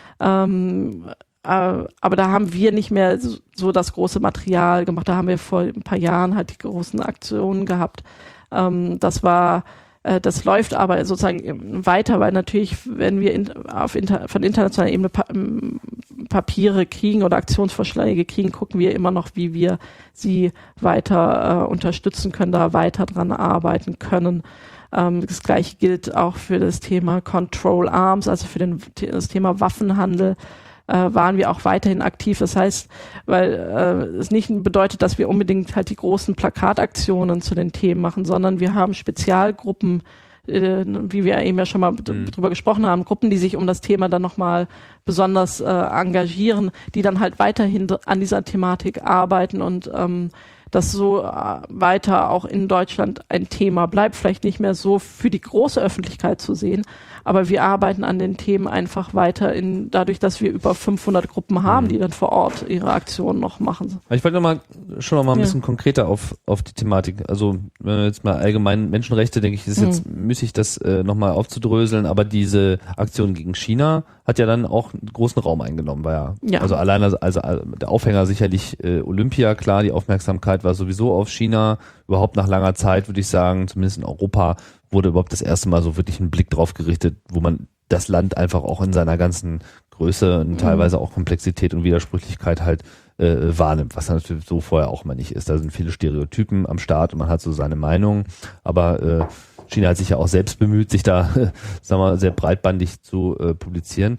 Ähm, äh, aber da haben wir nicht mehr so, so das große Material gemacht. Da haben wir vor ein paar Jahren halt die großen Aktionen gehabt. Ähm, das war, äh, das läuft aber sozusagen weiter, weil natürlich, wenn wir in, auf inter, von internationaler Ebene pa Papiere kriegen oder Aktionsvorschläge kriegen, gucken wir immer noch, wie wir sie weiter äh, unterstützen können, da weiter dran arbeiten können. Das gleiche gilt auch für das Thema Control Arms, also für den, das Thema Waffenhandel äh, waren wir auch weiterhin aktiv. Das heißt, weil äh, es nicht bedeutet, dass wir unbedingt halt die großen Plakataktionen zu den Themen machen, sondern wir haben Spezialgruppen, äh, wie wir eben ja schon mal mhm. drüber gesprochen haben, Gruppen, die sich um das Thema dann nochmal besonders äh, engagieren, die dann halt weiterhin an dieser Thematik arbeiten und ähm, dass so äh, weiter auch in Deutschland ein Thema bleibt, vielleicht nicht mehr so für die große Öffentlichkeit zu sehen, aber wir arbeiten an den Themen einfach weiter, in, dadurch, dass wir über fünfhundert Gruppen haben, die dann vor Ort ihre Aktionen noch machen. Ich wollte noch mal, schon noch mal ein ja. bisschen konkreter auf, auf die Thematik, also wenn wir jetzt mal allgemein Menschenrechte, denke ich, ist mhm. jetzt müßig, das äh, noch mal aufzudröseln, aber diese Aktion gegen China hat ja dann auch einen großen Raum eingenommen, war ja, ja. also alleine, also, also der Aufhänger sicherlich äh, Olympia, klar, die Aufmerksamkeit war sowieso auf China, überhaupt nach langer Zeit, würde ich sagen, zumindest in Europa, wurde überhaupt das erste Mal so wirklich ein Blick drauf gerichtet, wo man das Land einfach auch in seiner ganzen Größe und teilweise auch Komplexität und Widersprüchlichkeit halt äh, wahrnimmt, was natürlich so vorher auch mal nicht ist. Da sind viele Stereotypen am Start und man hat so seine Meinung, aber äh, China hat sich ja auch selbst bemüht, sich da, äh, sagen wir mal, sehr breitbandig zu äh, publizieren.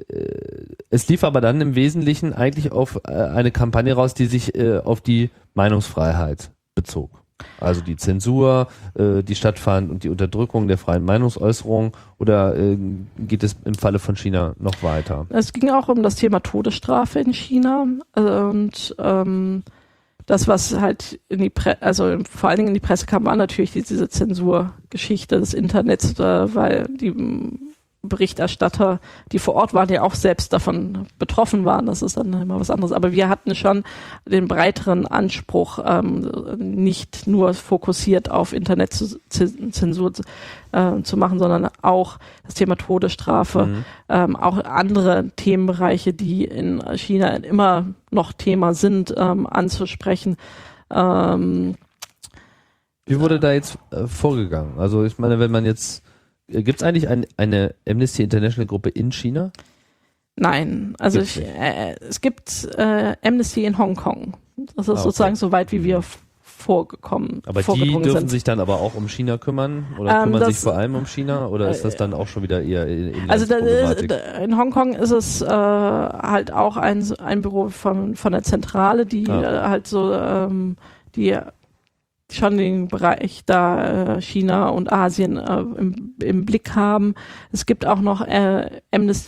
Es lief aber dann im Wesentlichen eigentlich auf äh, eine Kampagne raus, die sich äh, auf die Meinungsfreiheit bezog. Also die Zensur, äh, die stattfand und die Unterdrückung der freien Meinungsäußerung, oder äh, geht es im Falle von China noch weiter? Es ging auch um das Thema Todesstrafe in China und ähm, das, was halt in die Pre also vor allen Dingen in die Presse kam, war natürlich diese Zensurgeschichte des Internets, äh, weil die Berichterstatter, die vor Ort waren, ja auch selbst davon betroffen waren. Das ist dann immer was anderes. Aber wir hatten schon den breiteren Anspruch, ähm, nicht nur fokussiert auf Internetzensur äh, zu machen, sondern auch das Thema Todesstrafe, mhm. ähm, auch andere Themenbereiche, die in China immer noch Thema sind, ähm, anzusprechen. Ähm, Wie wurde da jetzt äh, vorgegangen? Also ich meine, wenn man jetzt gibt es eigentlich ein, eine Amnesty International Gruppe in China? Nein, also ich, äh, es gibt äh, Amnesty in Hongkong. Das ist ah, okay. sozusagen so weit, wie wir vorgekommen Aber die dürfen sind. sich dann aber auch um China kümmern? Oder ähm, kümmern das, sich vor allem um China? Oder ist das dann auch schon wieder eher in Also da, in Hongkong ist es äh, halt auch ein, ein Büro von, von der Zentrale, die ah. äh, halt so ähm, die schon den Bereich da äh, China und Asien äh, im, im Blick haben. Es gibt auch noch äh,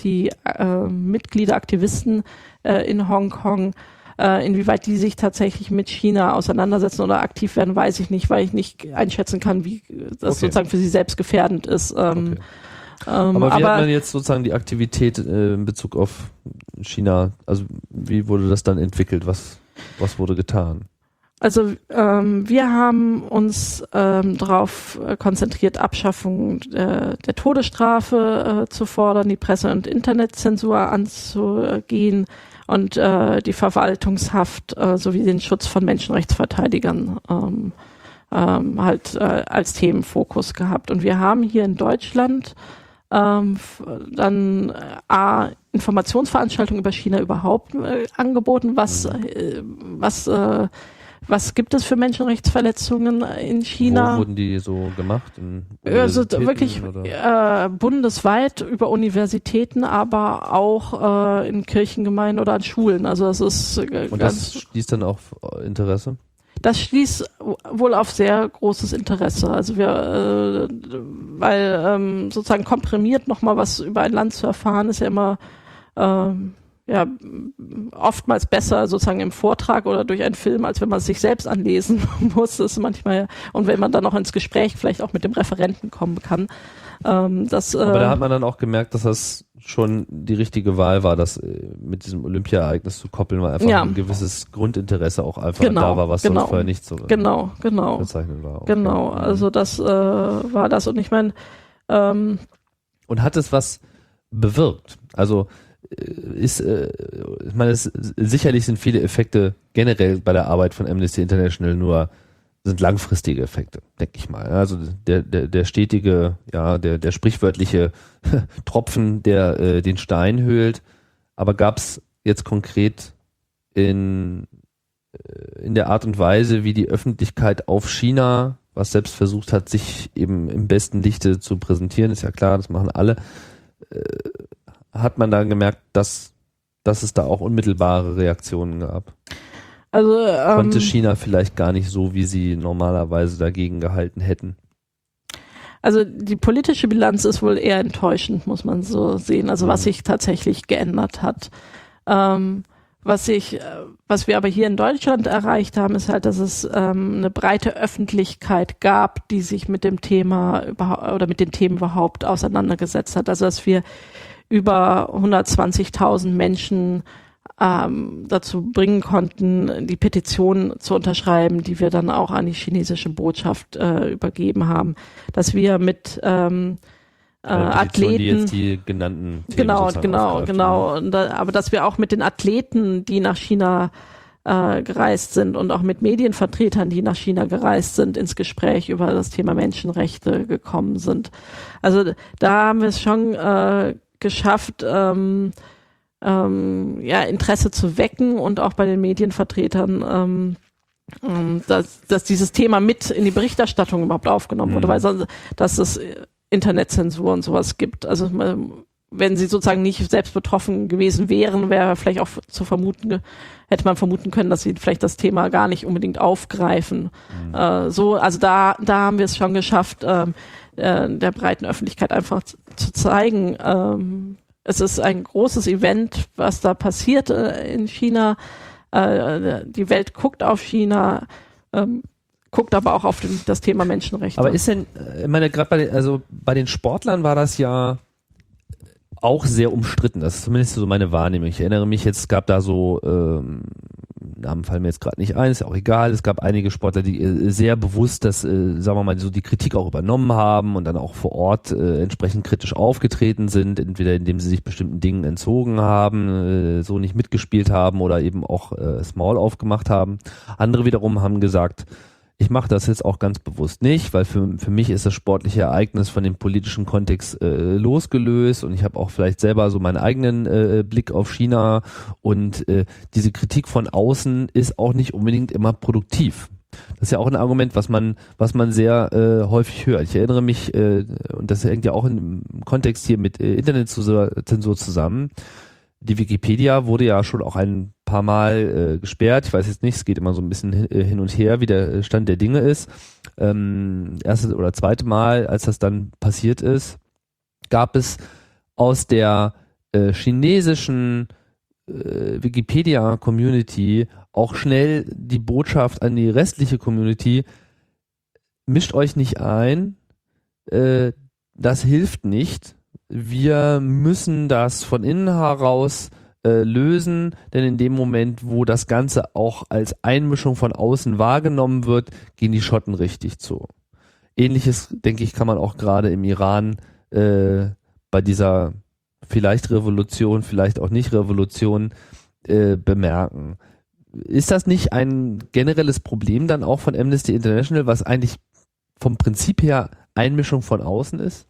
Amnesty-Mitglieder, äh, Aktivisten äh, in Hongkong. Äh, inwieweit die sich tatsächlich mit China auseinandersetzen oder aktiv werden, weiß ich nicht, weil ich nicht einschätzen kann, wie das okay. sozusagen für sie selbst gefährdend ist. Ähm, okay. ähm, aber wie aber, hat man jetzt sozusagen die Aktivität äh, in Bezug auf China, also wie wurde das dann entwickelt? Was, was wurde getan? Also ähm, wir haben uns ähm, darauf konzentriert, Abschaffung äh, der Todesstrafe äh, zu fordern, die Presse- und Internetzensur anzugehen und äh, die Verwaltungshaft äh, sowie den Schutz von Menschenrechtsverteidigern ähm, ähm, halt äh, als Themenfokus gehabt. Und wir haben hier in Deutschland ähm, dann äh, A, Informationsveranstaltungen über China überhaupt äh, angeboten, was, äh, was äh, Was gibt es für Menschenrechtsverletzungen in China? Wo wurden die so gemacht? In also wirklich äh, bundesweit über Universitäten, aber auch äh, in Kirchengemeinden oder an Schulen. Also das ist äh, und das stieß dann auf Interesse? Das stieß wohl auf sehr großes Interesse. Also wir, äh, weil ähm, sozusagen komprimiert nochmal was über ein Land zu erfahren, ist ja immer ähm, ja, oftmals besser sozusagen im Vortrag oder durch einen Film, als wenn man es sich selbst anlesen muss. Das ist manchmal, und wenn man dann noch ins Gespräch vielleicht auch mit dem Referenten kommen kann. Ähm, das, äh, Aber da hat man dann auch gemerkt, dass das schon die richtige Wahl war, das mit diesem Olympia-Ereignis zu koppeln, weil einfach ja. ein gewisses Grundinteresse auch einfach genau, da war, was genau, sonst vorher nicht so genau, genau, bezeichnet war. Okay. Genau, also das äh, war das. Und ich meine, ähm, und hat es was bewirkt? Also ist, äh, ich meine, es, sicherlich sind viele Effekte generell bei der Arbeit von Amnesty International nur, sind langfristige Effekte, denke ich mal. Also der, der, der stetige, ja, der, der sprichwörtliche Tropfen, der äh, den Stein höhlt. Aber gab es jetzt konkret in, in der Art und Weise, wie die Öffentlichkeit auf China, was selbst versucht hat, sich eben im besten Lichte zu präsentieren, ist ja klar, das machen alle, äh, hat man da gemerkt, dass, dass es da auch unmittelbare Reaktionen gab? Also ähm, konnte China vielleicht gar nicht so, wie sie normalerweise dagegen gehalten hätten? Also die politische Bilanz ist wohl eher enttäuschend, muss man so sehen. Also mhm. was sich tatsächlich geändert hat. Ähm, was sich, was wir aber hier in Deutschland erreicht haben, ist halt, dass es ähm, eine breite Öffentlichkeit gab, die sich mit dem Thema überhaupt oder mit den Themen überhaupt auseinandergesetzt hat. Also dass wir über hundertzwanzigtausend Menschen ähm, dazu bringen konnten, die Petition zu unterschreiben, die wir dann auch an die chinesische Botschaft äh, übergeben haben, dass wir mit ähm, äh, Athleten, die jetzt die genannten Themen genau, genau, genau, und da, aber dass wir auch mit den Athleten, die nach China äh, gereist sind und auch mit Medienvertretern, die nach China gereist sind, ins Gespräch über das Thema Menschenrechte gekommen sind. Also da haben wir es schon äh, geschafft, ähm, ähm, ja, Interesse zu wecken und auch bei den Medienvertretern, ähm, ähm, dass, dass dieses Thema mit in die Berichterstattung überhaupt aufgenommen wurde, mhm. weil sonst, dass es Internetzensur und sowas gibt. Also wenn sie sozusagen nicht selbst betroffen gewesen wären, wäre vielleicht auch zu vermuten, hätte man vermuten können, dass sie vielleicht das Thema gar nicht unbedingt aufgreifen. Mhm. Äh, so, also da, da haben wir es schon geschafft, ähm, äh, der breiten Öffentlichkeit einfach zu, zu zeigen, ähm, es ist ein großes Event, was da passiert äh, in China. Äh, die Welt guckt auf China, ähm, guckt aber auch auf den, das Thema Menschenrechte. Aber ist denn, ich meine, gerade bei den, also bei den Sportlern war das ja auch sehr umstritten. Das ist zumindest so meine Wahrnehmung. Ich erinnere mich jetzt, es gab da so, ähm, Namen fallen mir jetzt gerade nicht ein, ist ja auch egal. Es gab einige Sportler, die äh, sehr bewusst das, äh, sagen wir mal, so die Kritik auch übernommen haben und dann auch vor Ort äh, entsprechend kritisch aufgetreten sind, entweder indem sie sich bestimmten Dingen entzogen haben, äh, so nicht mitgespielt haben oder eben auch äh, Small aufgemacht haben. Andere wiederum haben gesagt, ich mache das jetzt auch ganz bewusst nicht, weil für, für mich ist das sportliche Ereignis von dem politischen Kontext äh, losgelöst und ich habe auch vielleicht selber so meinen eigenen äh, Blick auf China und äh, diese Kritik von außen ist auch nicht unbedingt immer produktiv. Das ist ja auch ein Argument, was man was man sehr äh, häufig hört. Ich erinnere mich, äh, und das hängt ja auch im Kontext hier mit äh, Internetzensur zusammen, Die Wikipedia wurde ja schon auch ein paar Mal äh, gesperrt. Ich weiß jetzt nicht, es geht immer so ein bisschen hin und her, wie der Stand der Dinge ist. Ähm, erste oder zweite Mal, als das dann passiert ist, gab es aus der äh, chinesischen äh, Wikipedia-Community auch schnell die Botschaft an die restliche Community: Mischt euch nicht ein, äh, das hilft nicht. Wir müssen das von innen heraus äh, lösen, denn in dem Moment, wo das Ganze auch als Einmischung von außen wahrgenommen wird, gehen die Schotten richtig zu. Ähnliches, denke ich, kann man auch gerade im Iran äh, bei dieser vielleicht Revolution, vielleicht auch nicht Revolution äh, bemerken. Ist das nicht ein generelles Problem dann auch von Amnesty International, was eigentlich vom Prinzip her Einmischung von außen ist?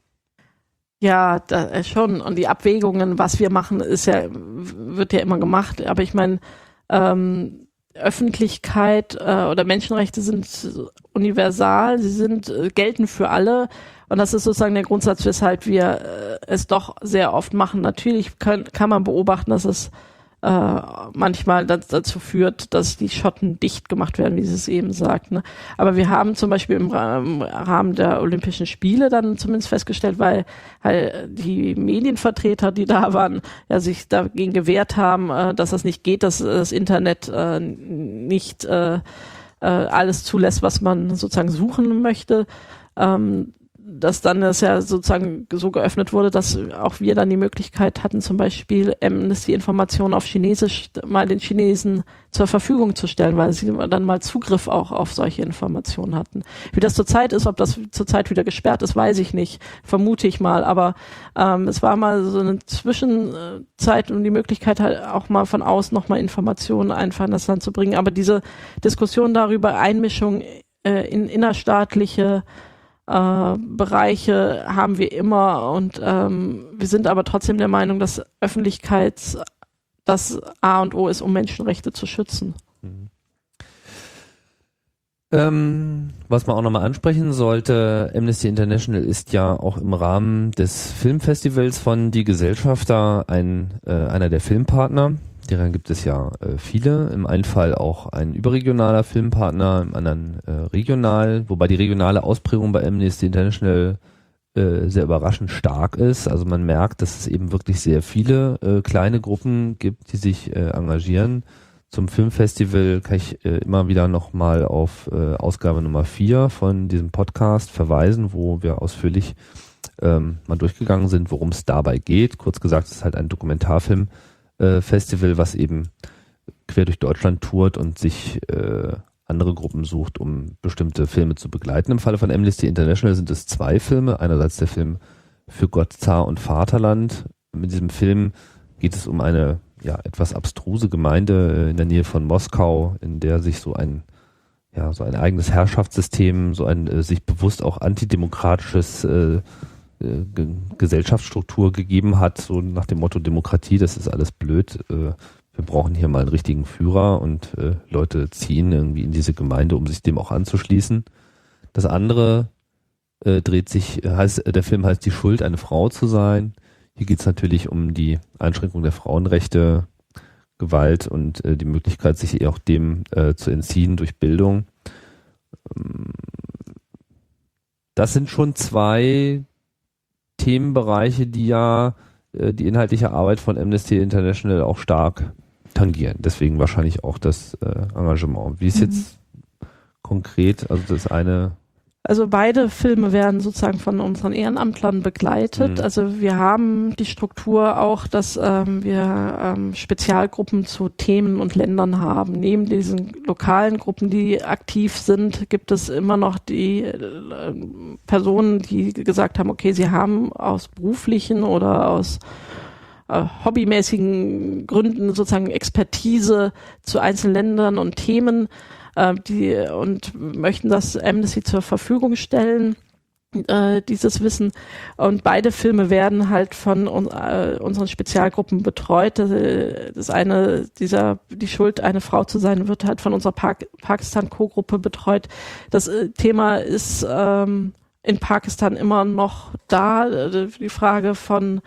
Ja, da, schon. Und die Abwägungen, was wir machen, ist ja, wird ja immer gemacht. Aber ich meine, ähm, Öffentlichkeit äh, oder Menschenrechte sind universal, sie sind äh, gelten für alle. Und das ist sozusagen der Grundsatz, weshalb wir äh, es doch sehr oft machen. Natürlich kann, kann man beobachten, dass es äh, manchmal das, dazu führt, dass die Schotten dicht gemacht werden, wie Sie es eben sagt. Ne? Aber wir haben zum Beispiel im, im Rahmen der Olympischen Spiele dann zumindest festgestellt, weil halt die Medienvertreter, die da waren, ja sich dagegen gewehrt haben, äh, dass das nicht geht, dass das Internet äh, nicht äh, äh, alles zulässt, was man sozusagen suchen möchte. Ähm, dass dann das ja sozusagen so geöffnet wurde, dass auch wir dann die Möglichkeit hatten, zum Beispiel Amnesty-Informationen auf Chinesisch mal den Chinesen zur Verfügung zu stellen, weil sie dann mal Zugriff auch auf solche Informationen hatten. Wie das zurzeit ist, ob das zurzeit wieder gesperrt ist, weiß ich nicht, vermute ich mal, aber ähm, es war mal so eine Zwischenzeit und die Möglichkeit halt auch mal von außen nochmal Informationen einfach in das Land zu bringen, aber diese Diskussion darüber, Einmischung äh, in innerstaatliche Äh, Bereiche haben wir immer und ähm, wir sind aber trotzdem der Meinung, dass Öffentlichkeit das A und O ist, um Menschenrechte zu schützen. Mhm. Ähm, was man auch nochmal ansprechen sollte, Amnesty International ist ja auch im Rahmen des Filmfestivals von Die Gesellschafter ein, äh, einer der Filmpartner. Deren gibt es ja äh, viele. Im einen Fall auch ein überregionaler Filmpartner, im anderen äh, regional, wobei die regionale Ausprägung bei Amnesty International äh, sehr überraschend stark ist. Also man merkt, dass es eben wirklich sehr viele äh, kleine Gruppen gibt, die sich äh, engagieren. Zum Filmfestival kann ich äh, immer wieder nochmal auf äh, Ausgabe Nummer vier von diesem Podcast verweisen, wo wir ausführlich ähm, mal durchgegangen sind, worum es dabei geht. Kurz gesagt, es ist halt ein Dokumentarfilm, Festival, was eben quer durch Deutschland tourt und sich äh, andere Gruppen sucht, um bestimmte Filme zu begleiten. Im Falle von Amnesty International sind es zwei Filme. Einerseits der Film Für Gott, Zar und Vaterland. Mit diesem Film geht es um eine ja etwas abstruse Gemeinde in der Nähe von Moskau, in der sich so ein ja so ein eigenes Herrschaftssystem, so ein äh, sich bewusst auch antidemokratisches äh, Ge- Gesellschaftsstruktur gegeben hat, so nach dem Motto Demokratie, das ist alles blöd, äh, wir brauchen hier mal einen richtigen Führer und äh, Leute ziehen irgendwie in diese Gemeinde, um sich dem auch anzuschließen. Das andere äh, dreht sich, heißt, der Film heißt Die Schuld, eine Frau zu sein. Hier geht es natürlich um die Einschränkung der Frauenrechte, Gewalt und äh, die Möglichkeit, sich auch dem äh, zu entziehen durch Bildung. Das sind schon zwei Themenbereiche, die ja äh, die inhaltliche Arbeit von Amnesty International auch stark tangieren. Deswegen wahrscheinlich auch das äh, Engagement. Wie ist Mhm. jetzt konkret, also das eine... Also beide Filme werden sozusagen von unseren Ehrenamtlern begleitet. Mhm. Also wir haben die Struktur auch, dass ähm, wir ähm, Spezialgruppen zu Themen und Ländern haben. Neben diesen lokalen Gruppen, die aktiv sind, gibt es immer noch die äh, Personen, die gesagt haben, okay, sie haben aus beruflichen oder aus äh, hobbymäßigen Gründen sozusagen Expertise zu einzelnen Ländern und Themen, die und möchten das Amnesty zur Verfügung stellen, äh, dieses Wissen. Und beide Filme werden halt von un, äh, unseren Spezialgruppen betreut. Das eine, dieser, die Schuld, eine Frau zu sein, wird halt von unserer Pak- Pakistan-Co-Gruppe betreut. Das äh, Thema ist ähm, in Pakistan immer noch da. Die Frage von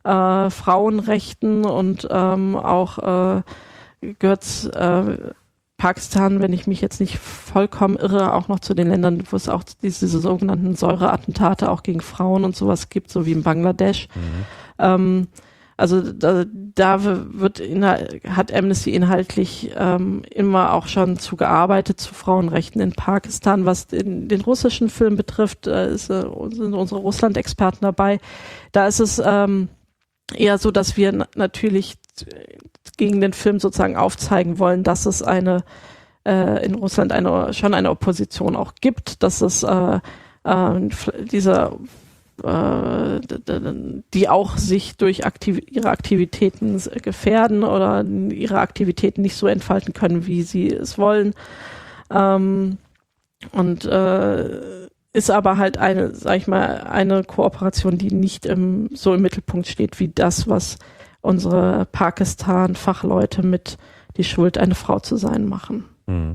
äh, Frauenrechten und ähm, auch äh, gehört äh, Pakistan, wenn ich mich jetzt nicht vollkommen irre, auch noch zu den Ländern, wo es auch diese, diese sogenannten Säureattentate auch gegen Frauen und sowas gibt, so wie in Bangladesch. Mhm. Ähm, also da, da wird hat Amnesty inhaltlich ähm, immer auch schon zu gearbeitet, zu Frauenrechten in Pakistan. Was den, den russischen Film betrifft, äh, ist, äh, sind unsere Russland-Experten dabei. Da ist es ähm, eher so, dass wir n- natürlich gegen den Film sozusagen aufzeigen wollen, dass es eine äh, in Russland eine schon eine Opposition auch gibt, dass es äh, äh, diese äh, die auch sich durch Aktiv- ihre Aktivitäten gefährden oder ihre Aktivitäten nicht so entfalten können, wie sie es wollen. Ähm, und äh, ist aber halt eine, sag ich mal, eine Kooperation, die nicht im, so im Mittelpunkt steht wie das, was unsere Pakistan-Fachleute mit die Schuld, eine Frau zu sein, machen. Hm.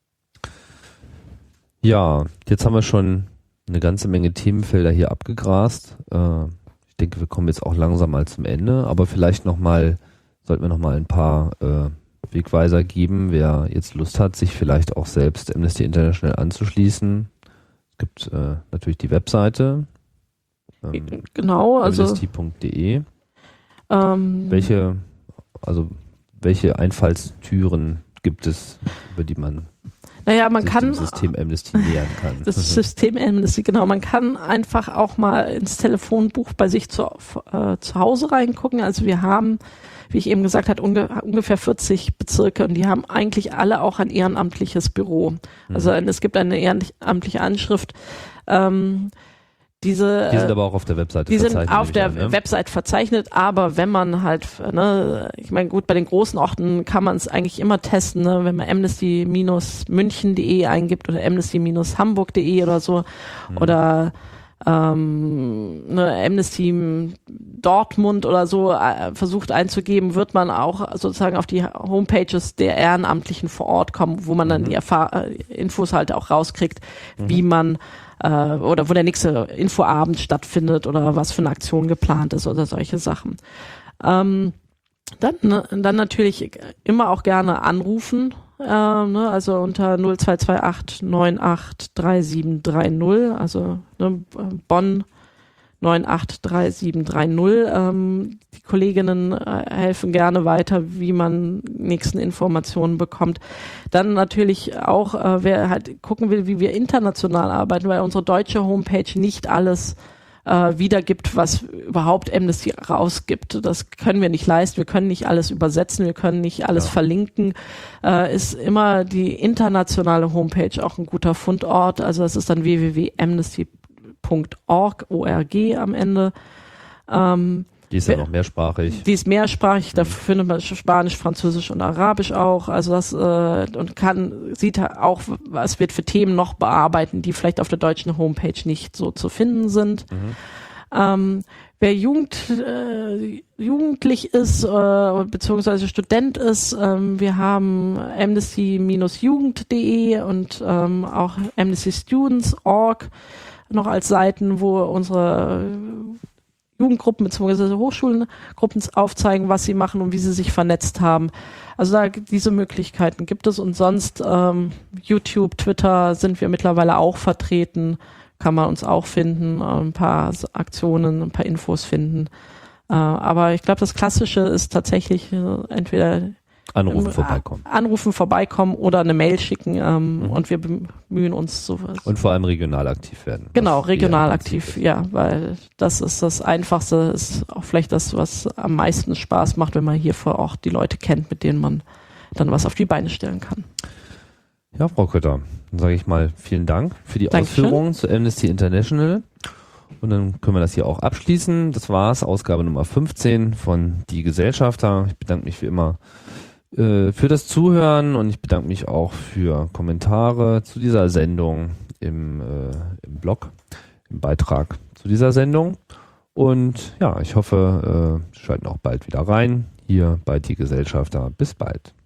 Ja, jetzt haben wir schon eine ganze Menge Themenfelder hier abgegrast. Äh, ich denke, wir kommen jetzt auch langsam mal zum Ende, aber vielleicht nochmal, sollten wir nochmal ein paar äh, Wegweiser geben, wer jetzt Lust hat, sich vielleicht auch selbst Amnesty International anzuschließen. Es gibt äh, natürlich die Webseite ähm, genau, also amnesty punkt de. Ähm, welche, also welche Einfallstüren gibt es, über die man naja, man sich kann dem System Amnesty nähern kann? Das System Amnesty, genau. Man kann einfach auch mal ins Telefonbuch bei sich zu, äh, zu Hause reingucken. Also wir haben, wie ich eben gesagt habe, unge- ungefähr vierzig Bezirke und die haben eigentlich alle auch ein ehrenamtliches Büro. Also mhm. es gibt eine ehrenamtliche Anschrift. Ähm, Diese, die sind aber auch auf der Webseite die verzeichnet. Die sind auf der an, ne? Website verzeichnet, aber wenn man halt, ne, ich meine, gut, bei den großen Orten kann man es eigentlich immer testen, ne, wenn man amnesty Bindestrich münchen punkt de eingibt oder amnesty Bindestrich hamburg punkt de oder so mhm. oder ähm, ne, Amnesty Dortmund oder so äh, versucht einzugeben, wird man auch sozusagen auf die Homepages der Ehrenamtlichen vor Ort kommen, wo man dann mhm. die Erfahr- äh, Infos halt auch rauskriegt, mhm. wie man oder wo der nächste Infoabend stattfindet oder was für eine Aktion geplant ist oder solche Sachen. Ähm, dann, ne, dann natürlich immer auch gerne anrufen, äh, ne, also unter null zwei zwei acht neun acht drei sieben drei null, also ne, Bonn neun acht drei sieben drei null. Ähm, die Kolleginnen äh, helfen gerne weiter, wie man nächsten Informationen bekommt. Dann natürlich auch, äh, wer halt gucken will, wie wir international arbeiten, weil unsere deutsche Homepage nicht alles äh, wiedergibt, was überhaupt Amnesty rausgibt. Das können wir nicht leisten. Wir können nicht alles übersetzen. Wir können nicht alles ja. verlinken. Äh, ist immer die internationale Homepage auch ein guter Fundort. Also das ist dann w w w punkt amnesty punkt org, O R G am Ende. Ähm, die ist ja noch mehrsprachig. Die ist mehrsprachig, mhm. da findet man Spanisch, Französisch und Arabisch auch. Also das äh, und kann sieht auch, was wird für Themen noch bearbeiten, die vielleicht auf der deutschen Homepage nicht so zu finden sind. Mhm. Ähm, wer Jugend, äh, jugendlich ist äh, beziehungsweise Student ist, ähm, wir haben amnesty Bindestrich jugend punkt de und ähm, auch amnesty students punkt org noch als Seiten, wo unsere Jugendgruppen bzw. Hochschulengruppen aufzeigen, was sie machen und wie sie sich vernetzt haben. Also da diese Möglichkeiten gibt es und sonst ähm, YouTube, Twitter sind wir mittlerweile auch vertreten, kann man uns auch finden, ein paar Aktionen, ein paar Infos finden. Äh, aber ich glaube, das Klassische ist tatsächlich äh, entweder Anrufen vorbeikommen. Anrufen vorbeikommen oder eine Mail schicken ähm, mhm. und wir bemühen uns sowas. Und vor allem regional aktiv werden. Genau, regional aktiv, ja, weil das ist das Einfachste, ist auch vielleicht das, was am meisten Spaß macht, wenn man hier vor Ort die Leute kennt, mit denen man dann was auf die Beine stellen kann. Ja, Frau Kötter, dann sage ich mal vielen Dank für die Dankeschön. Ausführungen zu Amnesty International. Und dann können wir das hier auch abschließen. Das war's, Ausgabe Nummer fünfzehn von Die Gesellschafter. Ich bedanke mich wie immer für das Zuhören und ich bedanke mich auch für Kommentare zu dieser Sendung im, äh, im Blog, im Beitrag zu dieser Sendung. Und ja, ich hoffe, äh, schalten auch bald wieder rein hier bei Die Gesellschafter. Bis bald.